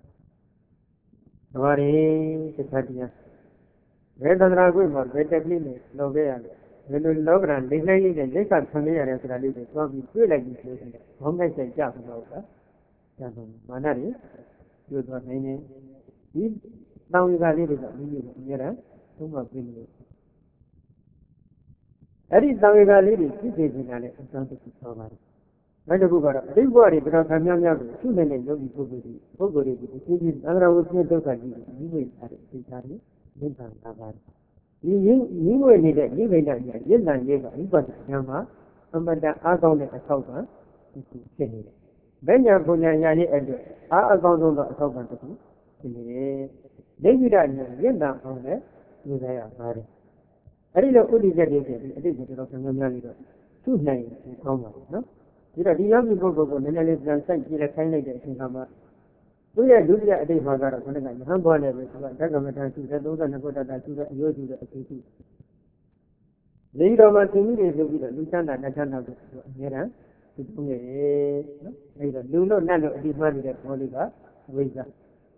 ဒါရီသစ္စာတရားဘယ်သန္တရာကွေ့မှာဘယ်တက်ပြီးနေလောက်ခဲ့ရလဲဘယ်လိုလောကရန်လိမ့်လိုက်တဲ့လက်ခံခံရရတယ်ဆိုတာလေးကိုသွားပြီးတွေ့လိုက်ပြီးဆိုရင်ဘောင်းလိုက်ဆိုင်ကြမှာတော့လားကျန်တော့မာနတွေကျွတ်သွားနိုင်နေဒီတောင်းရကလေးတွေကမိမိကိုအများအားသုံးမှပြနေလို့အဲ့ဒီတောင်းရကလေးတွေဖြစ်စေချင်တာလည်းအစမ်းတစ်ခုသွားပါတယ်နောက်တစ်ခုကတော့အတိတ်ဘဝတွေတရားခံများများကိုရှုနေတဲ့ယောဂီပုဂ္ဂိုလ်တွေဒီအချင်းချင်းသံဃာဝိသဒုက္ခကြီးကိုမြင်တွေ့ထားတဲ့သိထားတယ်ဉာဏ်သာပါတယ်ဒီရင်းဝဲနေတဲ့ဉာဏ်ဗိဒ္ဓညာဉာဏ်တန်ရဲ့ကဥပဒဉာဏ်မှာအမတန်အားကောင်းတဲ့အထောက်ပံ့ဖြစ်နေတယ်။ဘယ်ညာပုံညာညာရဲ့အတွက်အားအကောင်းဆုံးသောအထောက်ပံ့တစ်ခုဖြစ်နေတယ်။ဒိဋ္ဌိရဉာဏ်ဉာဏ်တန်အောင်လည်းယူရရပါတယ်။အဲဒီလိုဥဒိချက်တွေဖြစ်ပြီးအတိတ်ကတော်တော်များပြီးတော့သူ့နိုင်ကောင်းပါဘူးနော်။ဒီတော့ဒီယောဂီပုဂ္ဂိုလ်ကိုနည်းနည်းလေးပြန်စိုက်ကြည့်လိုက်ခိုင်းလိုက်တဲ့အချိန်ကမှသူရဲ့ဒုတိယအတိတ်မှာကတော့ခဏကယဟန်ပေါ်နေပြီဆိုတော့ဓကမထန်ရှိတဲ့32ခုတတရှိတဲ့အယုဒ္ဓတဲ့အဖြစ်ရှိလေတော်မှာသင်္ကြီးတွေဆိုပြီးတော့လူချမ်းသာနတ်ချမ်းသာကိုအများအားဒီပုံရဲ့နော်အဲဒီတော့လူလို့နတ်လို့အတိမှန်နေတဲ့ဘောလေးကအဝိဇ္ဇာ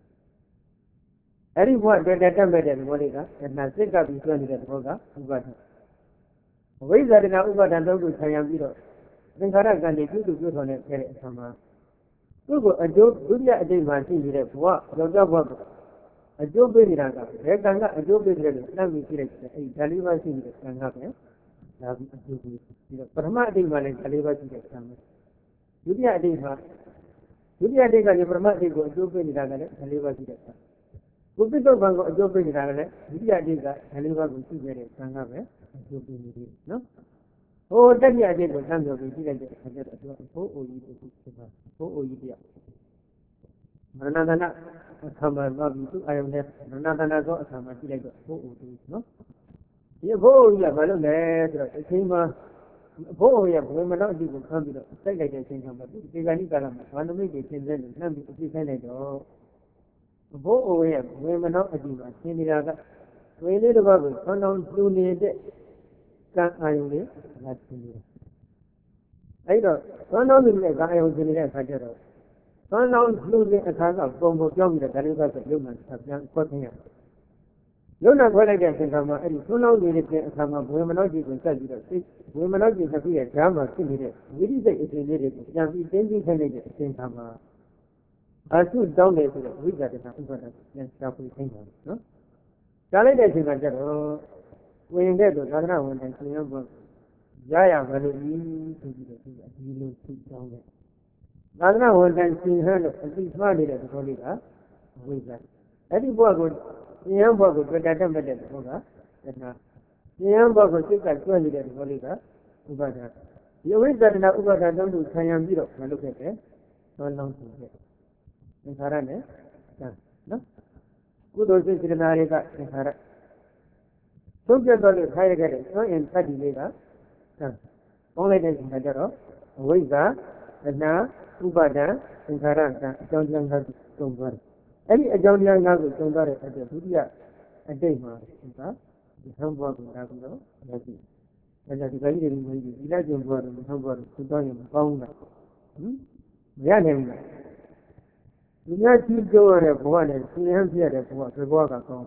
အဲ့ဒီဘဝတွေ့တဲ့တက်မဲ့တဲ့ဘောလေးကနာစိတ်ကပြီးဆွဲနေတဲ့ဘောကဥပါဒအဝိဇ္ဇာတနာဥပါဒသုံးခုဆံရံပြီးတော့သင်္ခါရကံတွေပြုစုပြုဆောင်နေခဲ့တဲ့အချိန်မှာသူ့ကိုအကျိုးဒုတိယအတိတ်မှာရှိနေတဲ့ဘဝကြောင့်ဘဝအကျိုးပေးနေတာကဘယ်ကံကအကျိုးပေးတယ်လို့နှံ့ပြီးရှိလိုက်တယ်အဲဒီဓာလေးပါးရှိနေတဲ့ကံကပဲဒါပြီးအကျိုးပေးပြီးတော့ပထမအတိတ်မှာလည်းဓာလေးပါးရှိတဲ့ကံပဲဒုတိယအတိတ်ကနေပထမအတိတ်ကိုအကျိုးပေးနေတာကလည်းဓာလေးပါးရှိတဲ့ကံကိုပိဿုပံကိုအကျိုးပေးနေတာကလည်းဒုတိယအတိတ်ကဓာလေးပါးကိုရှိခဲ့တဲ့ကံကပဲအကျိုးပေးနေတယ်နော်ဟိုတတိယအတိတ်ကိုစမ်းပြောပြီးရှိလိုက်တဲ့အခါကျတော့သူကဘိုးအိုကြီးတစ်ခုဖြစ်သွားဘိုးအိုကြီးတယောက်မရဏတနာအခါမှာတော့သူအာယုန်နဲ့မရဏတနာသောအခါမှာရှိလိုက်တော့ဘိုးအိုကြီးနော်ဒီဘိုးအိုကြီးကဘာလုပ်လဲဆိုတော့အချိန်မှာဘိုးအိုရဲ့ဘယ်မတော့အတိကိုခံပြီးတော့စိုက်လိုက်တဲ့အချိန်ကမှသူဒီကနေ့ကာလမှာဘာနမိတ်တွေသင်တဲ့လို့နှမ်းပြီးအပြည့်ခိုင်းလိုက်တော့ဘိုးအိုရဲ့ဘယ်မတော့အတိမှာသင်နေတာကဝေလေးတစ်ပါးကိုဆောင်းတောင်းလူနေတဲ့ကံအာယုန်လေးလာသင်နေတာအဲ့တော့ဆောင်းတောင်းလူနဲ့ကံအာယုန်သင်နေတဲ့အခါကျတော့ဆောင်းတောင်းလူတဲ့အခါကပုံပေါ်ပြောင်းပြီးတော့ဒါလေးကဆိုရုပ်နာပြန်ခွက်ခင်းရရုပ်နာခွက်လိုက်တဲ့အချိန်ကမှအဲ့ဒီဆောင်းတောင်းလူတဲ့အခါမှာဘယ်မတော့ကြည့်ကိုဆက်ပြီးတော့ဘယ်မတော့ကြည့်တစ်ခုရဲ့ဓာတ်မှာဖြစ်နေတဲ့ဝိရိစိတ်အစဉ်လေးတွေကိုပြန်ပြီးသိသိခိုင်းလိုက်တဲ့အချိန်ကမှအဆုတောင်းတယ်ဆိုတော့ဝိဇ္ဇာတနာဥပါဒပြန်ရှားဖွေခိုင်းတာနော်ကြားလိုက်တဲ့အချိန်ကကျတော့ဝင်တဲ့တော့သာသနာဝန်ထမ်းရှင်ရောရရမလို့ဤဆိုပြီးတော့သူအဒီလိုသူတောင်းတယ်သာသနာဝန်ထမ်းရှင်ဟဲ့လို့အသိမှားနေတဲ့သဘောလေးကဝိဇ္ဇာအဲ့ဒီဘဝကိုရှင်ဟံဘဝကိုတွေ့တတ်မဲ့တဲ့သဘောကတဏှာရှင်ဟံဘဝကိုစိတ်ကကျွမ်းနေတဲ့သဘောလေးကဥပါဒဒီဝိဇ္ဇာတဏှာဥပါဒသုံးခုဆံရံပြီးတော့မလုပ်ခဲ့တဲ့သောလောင်းဆိုတဲ့သင်္ခါရနဲ့နော်ကုသိုလ်စိတ်စေတနာတွေကသင်္ခါရသုံးပြတ်တော့လို့ထားရခဲ့တဲ့သောရင်တတ္တိလေးကပေါင်းလိုက်တဲ့အခါကျတော့အဝိဇ္ဇာတဏှာဥပါဒသင်္ခါရကအကြောင်းတရားငါးခုသုံးသွားတယ်အဲ့ဒီအကြောင်းတရားငါးခုသုံးသွားတဲ့အတွက်ဒုတိယအတိတ်မှာဒီကဒီဟံဘဝကိုလာပြီးတော့ရရှိဒါကြောင့်ဒီကကြီးတွေမျိုးကြီးဒီလက်ကျင်ဘဝတို့ဟံဘဝတို့သူတော်ရင်မကောင်းဘူးလားမရနိုင်ဘူးလားဒီများကြီးကျိုးရတဲ့ဘဝနဲ့ရှင်ဟံဖြစ်ရတဲ့ဘဝဒီဘဝကကောင်း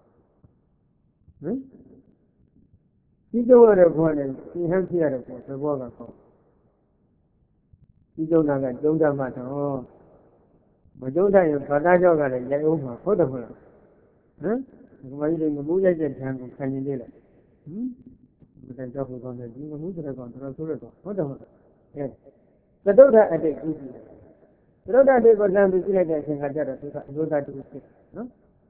ကြီးကျိုးရတဲ့ဘဝနဲ့ရှင်ဟံဖြစ်ရတဲ့ဘဝဒီဘဝကကောင်းကြီးကျုံတာကကျုံတတ်မှတော့မကျုံတတ်ရင်ဘာသာကြောက်ကလည်းရိုက်အောင်မှာဟုတ်တယ်မဟုတ်လားဒီမှာကြီးတွေငမှုရိုက်တဲ့ထံကိုခံနေသေးလားဒီတန်ကြောက်ဖို့ကောင်းတယ်ဒီငမှုစတဲ့ကောင်တော်ဆိုးတဲ့ကောင်ဟုတ်တယ်မဟုတ်လားသတုဒ္ဓအတိတ်ကြီးသတုဒ္ဓအတိတ်ကိုလမ်းပြီးကြည့်လိုက်တဲ့အချိန်ကကြတော့သူကအလိုသားတူဖြစ်နော်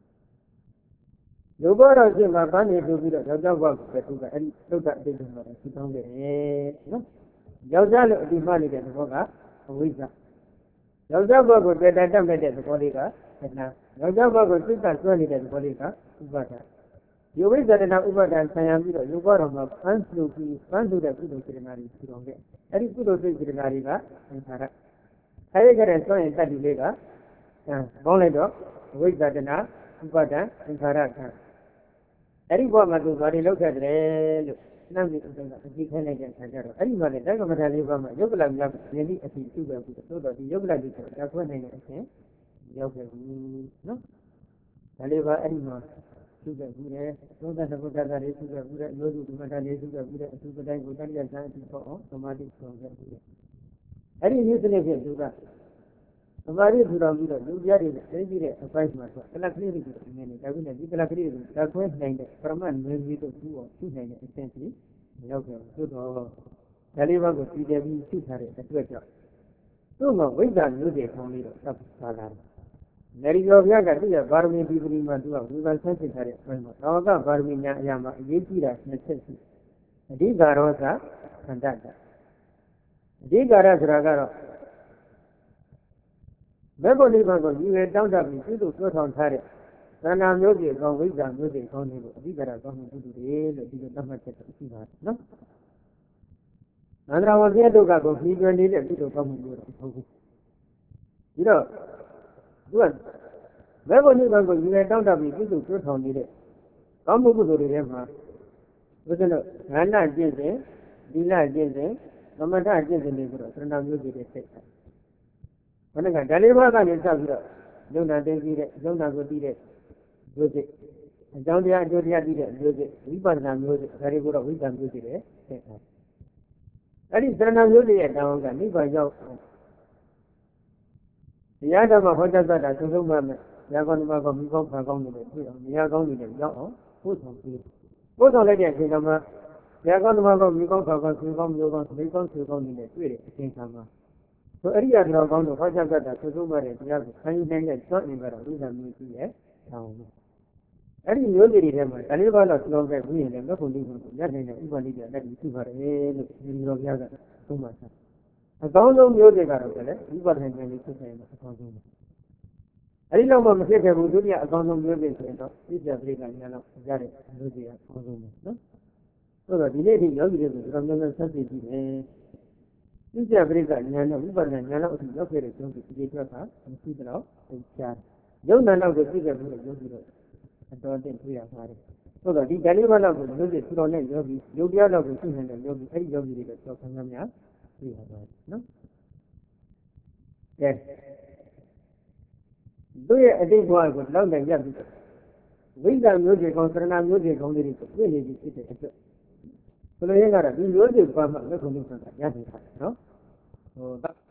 လူဘောတော်ရှိမှပန်းနေတူပြီးတော့ယောက်ျားဘဝကိုသူကအဲ့ဒီသုဒ္ဓအတိတ်ကိုတော့သူတောင်းတယ်နော်ယောက်ျားလို့အတိမနေတဲ့သဘောကအဝိဇ္ဇာယောက်ျားဘဝကိုတွေ့တတ်မဲ့တဲ့သဘောလေးကတဏှာယောက်ျားဘဝကိုစိတ်ကဆွဲနေတဲ့သဘောလေးကဥပါဒယဝိဇ္ဇာတဏှာဥပါဒဆံရံပြီးတော့လူဘောတော်မှာပန်းစုတဲ့ကုသိုလ်စေတနာတွေထူထောင်ခဲ့အဲ့ဒီကုသိုလ်စိတ်စေတနာတွေကသင်္ခါရခိုင်းရတဲ့စွန့်ရင်တတ္တိလေးကပေါင်းလိုက်တော့ဝိဇ္ဇာတဏှာဥပါဒသင်္ခါရခံအဲ့ဒီဘဝမှာသူဘာတွေလုပ်ခဲ့တယ်လို့နှမ်းပြီးအတိုင်းကအကြည့်ခိုင်းလိုက်တဲ့အခါကျတော့အဲ့ဒီမှာလည်းတက္ကမထာလေးပါးမှာယုတ်ကလမြောက်နေပြီးအဖြစ်ပြုခဲ့ဘူးသို့တော့ဒီယုတ်ကလကြီးကိုရောက်ခွင့်နိုင်တဲ့အချင်းရောက်ခဲ့ဘူးနော်ဒါလေးပါအဲ့ဒီမှာပြုခဲ့ဘူးတယ်သုံးသတ်ဘုရားသားလေးပြုခဲ့ဘူးတယ်အလို့ဒီမထာလေးပြုခဲ့ဘူးတယ်အထူးပတိုင်းကိုတတိယဇာအဖြစ်ပေါ့အောင်သမာဓိဆောင်ခဲ့ဘူးတယ်အဲ့ဒီနည်းစနစ်ဖြင့်သူကသမာဓိထူထောင်ပြီးတော့လူတရားတွေသိပြီးတဲ့အပိုင်းမှာဆိုကလကလေးတွေကိုနေနေဒါပေမဲ့ဒီကလကလေးတွေကိုဓာခွဲနိုင်တဲ့ပရမတ်နည်းပြီးတော့သူ့အောင်ရှုနိုင်တဲ့အဆင့်ကြီးရောက်ခဲ့သို့တော့ဒါလေးပါးကိုတည်တယ်ပြီးရှုထားတဲ့အတွက်ကြောင့်သူ့မှာဝိဇ္ဇာမျိုးတွေခေါင်းလေးတော့သတ်ပါလာတယ်။နေရီကျော်ဘုရားကသူ့ရဲ့ပါရမီဒီပတိမှာသူကဝိပဿနာဆန်းစစ်ထားတဲ့အပိုင်းမှာသာဝကပါရမီညာအရာမှာအရေးကြီးတာနှစ်ချက်ရှိအဓိကရောသခန္ဓာတအဓိကရဆိုတာကတော့မေဖို့နိဗ္ဗာန်ကိုရည်ရွယ်တောင်းတပြီးပြုလို့ဆွထောင်ထားတဲ့သဏ္ဍာန်မျိုးတွေကောင်းဝိဇ္ဇာမျိုးတွေကောင်းတွေကိုအဓိကရကောင်းမှုပြုတယ်လို့ဒီလိုသတ်မှတ်ချက်ရှိပါတယ်နော်။န္တရာဝပြည့်ဒုက္ခကိုဖြေကျွမ်းနေတဲ့ပြုလို့ကောင်းမှုမျိုးတော့ဟုတ်ဘူး။ပြီးတော့သူကမေဖို့နိဗ္ဗာန်ကိုရည်ရွယ်တောင်းတပြီးပြုလို့ဆွထောင်နေတဲ့ကောင်းမှုကုသိုလ်တွေထဲမှာဘုရားတို့ငန္ဓကျင့်စဉ်သီလကျင့်စဉ်သမထကျင့်စဉ်တွေဆိုတော့သဏ္ဍာန်မျိုးတွေထည့်ထားဘယ်နဲ့ကဒါလေးပါးကနေစပြီးတော့ယုံနာသိသိတဲ့ယုံနာကိုသိတဲ့မျိုးစိအကြောင်းတရားအကျိုးတရားသိတဲ့မျိုးစိဝိပဿနာမျိုးစိဒါတွေကိုတော့ဝိပဿနာမျိုးစိတွေထည့်ထားအဲ့ဒီသဏ္ဍာန်မျိုးတွေရဲ့တောင်းကနိဗ္ဗာန်ရောက်တရားဓမ္မဟောကြားတာသုံးဆုံးမှမယ်ရာဂောနိဗ္ဗာန်ကိုမိကောင်းဖာကောင်းနေတယ်တွေ့အောင်ဉာဏ်ကောင်းနေတယ်ရောက်အောင်ပို့ဆောင်ပြီးပို့ဆောင်လိုက်တဲ့အချိန်ကမှရာဂောနိဗ္ဗာန်ကိုမိကောင်းဖာကောင်းဆွေကောင်းမျိုးကောင်းမိကောင်းဆွေကောင်းနေတယ်တွေ့တဲ့အချိန်ကမှဆိုအရိယာတော်ကောင်းတို့ဟောကြားတာသုံးဆုံးမှတဲ့တရားကိုခံယူနိုင်တဲ့ကျွမ်းအင်ကတော့ဝိဇ္ဇာမျိုးကြီးရဲ့တောင်းမယ်အဲ့ဒီမျိုးတွေထဲမှာဒါလေးပါတော့ပြောခဲ့ပြီးရင်လည်းမဟုတ်ဘူးကိုရနိုင်တဲ့ဥပနိဒေလက်ပြီးရှိပါတယ်လို့ဒီလိုပြရတာသုံးပါဆက်အကောင်းဆုံးမျိုးတွေကတော့လည်းဝိပဿနာဉာဏ်လေးဖြစ်နေမှာအကောင်းဆုံးပဲအဲ့ဒီလောက်မှမဖြစ်ခဲ့ဘူးဒုတိယအကောင်းဆုံးမျိုးတွေဆိုရင်တော့သိပြပရိက္ခဉာဏ်လောက်ရတဲ့မျိုးတွေအကောင်းဆုံးပဲနော်ဆိုတော့ဒီနေ့ဒီယောဂီတွေကိုကျွန်တော်များဆက်သိကြည့်တယ်သိပြပရိက္ခဉာဏ်နဲ့ဝိပဿနာဉာဏ်လောက်အထိရောက်ခဲ့တဲ့ကျောင်းကြီးဒီအတွက်ကမရှိတော့သိချာယုံနာလောက်ကိုသိခဲ့မှုလို့ယောဂီတို့အတော်တင်တွေ့ရပါတယ်ဆိုတော့ဒီဓာလေးပါးလောက်ကိုမျိုးတွေထူတော်တဲ့ယောဂီယုတ်တရားလောက်ကိုသိနေတဲ့ယောဂီအဲ့ဒီယောဂီတွေတော့ဆန်းဆန်းများတွေ့ရပါတယ်နော်ကဲတို့ရဲ့အတိတ်ဘဝကိုလောက်နိုင်ရပြီဝိဇ္ဇာမျိုးတွေကောင်းသရဏမျိုးတွေကောင်းတွေကိုပြည့်နေပြီဖြစ်တဲ့အတွက်ဘယ်လိုရင်းကတော့ဒီမျိုးတွေပါမှလက်ခုံလုပ်တာရနိုင်တာနော်ဟို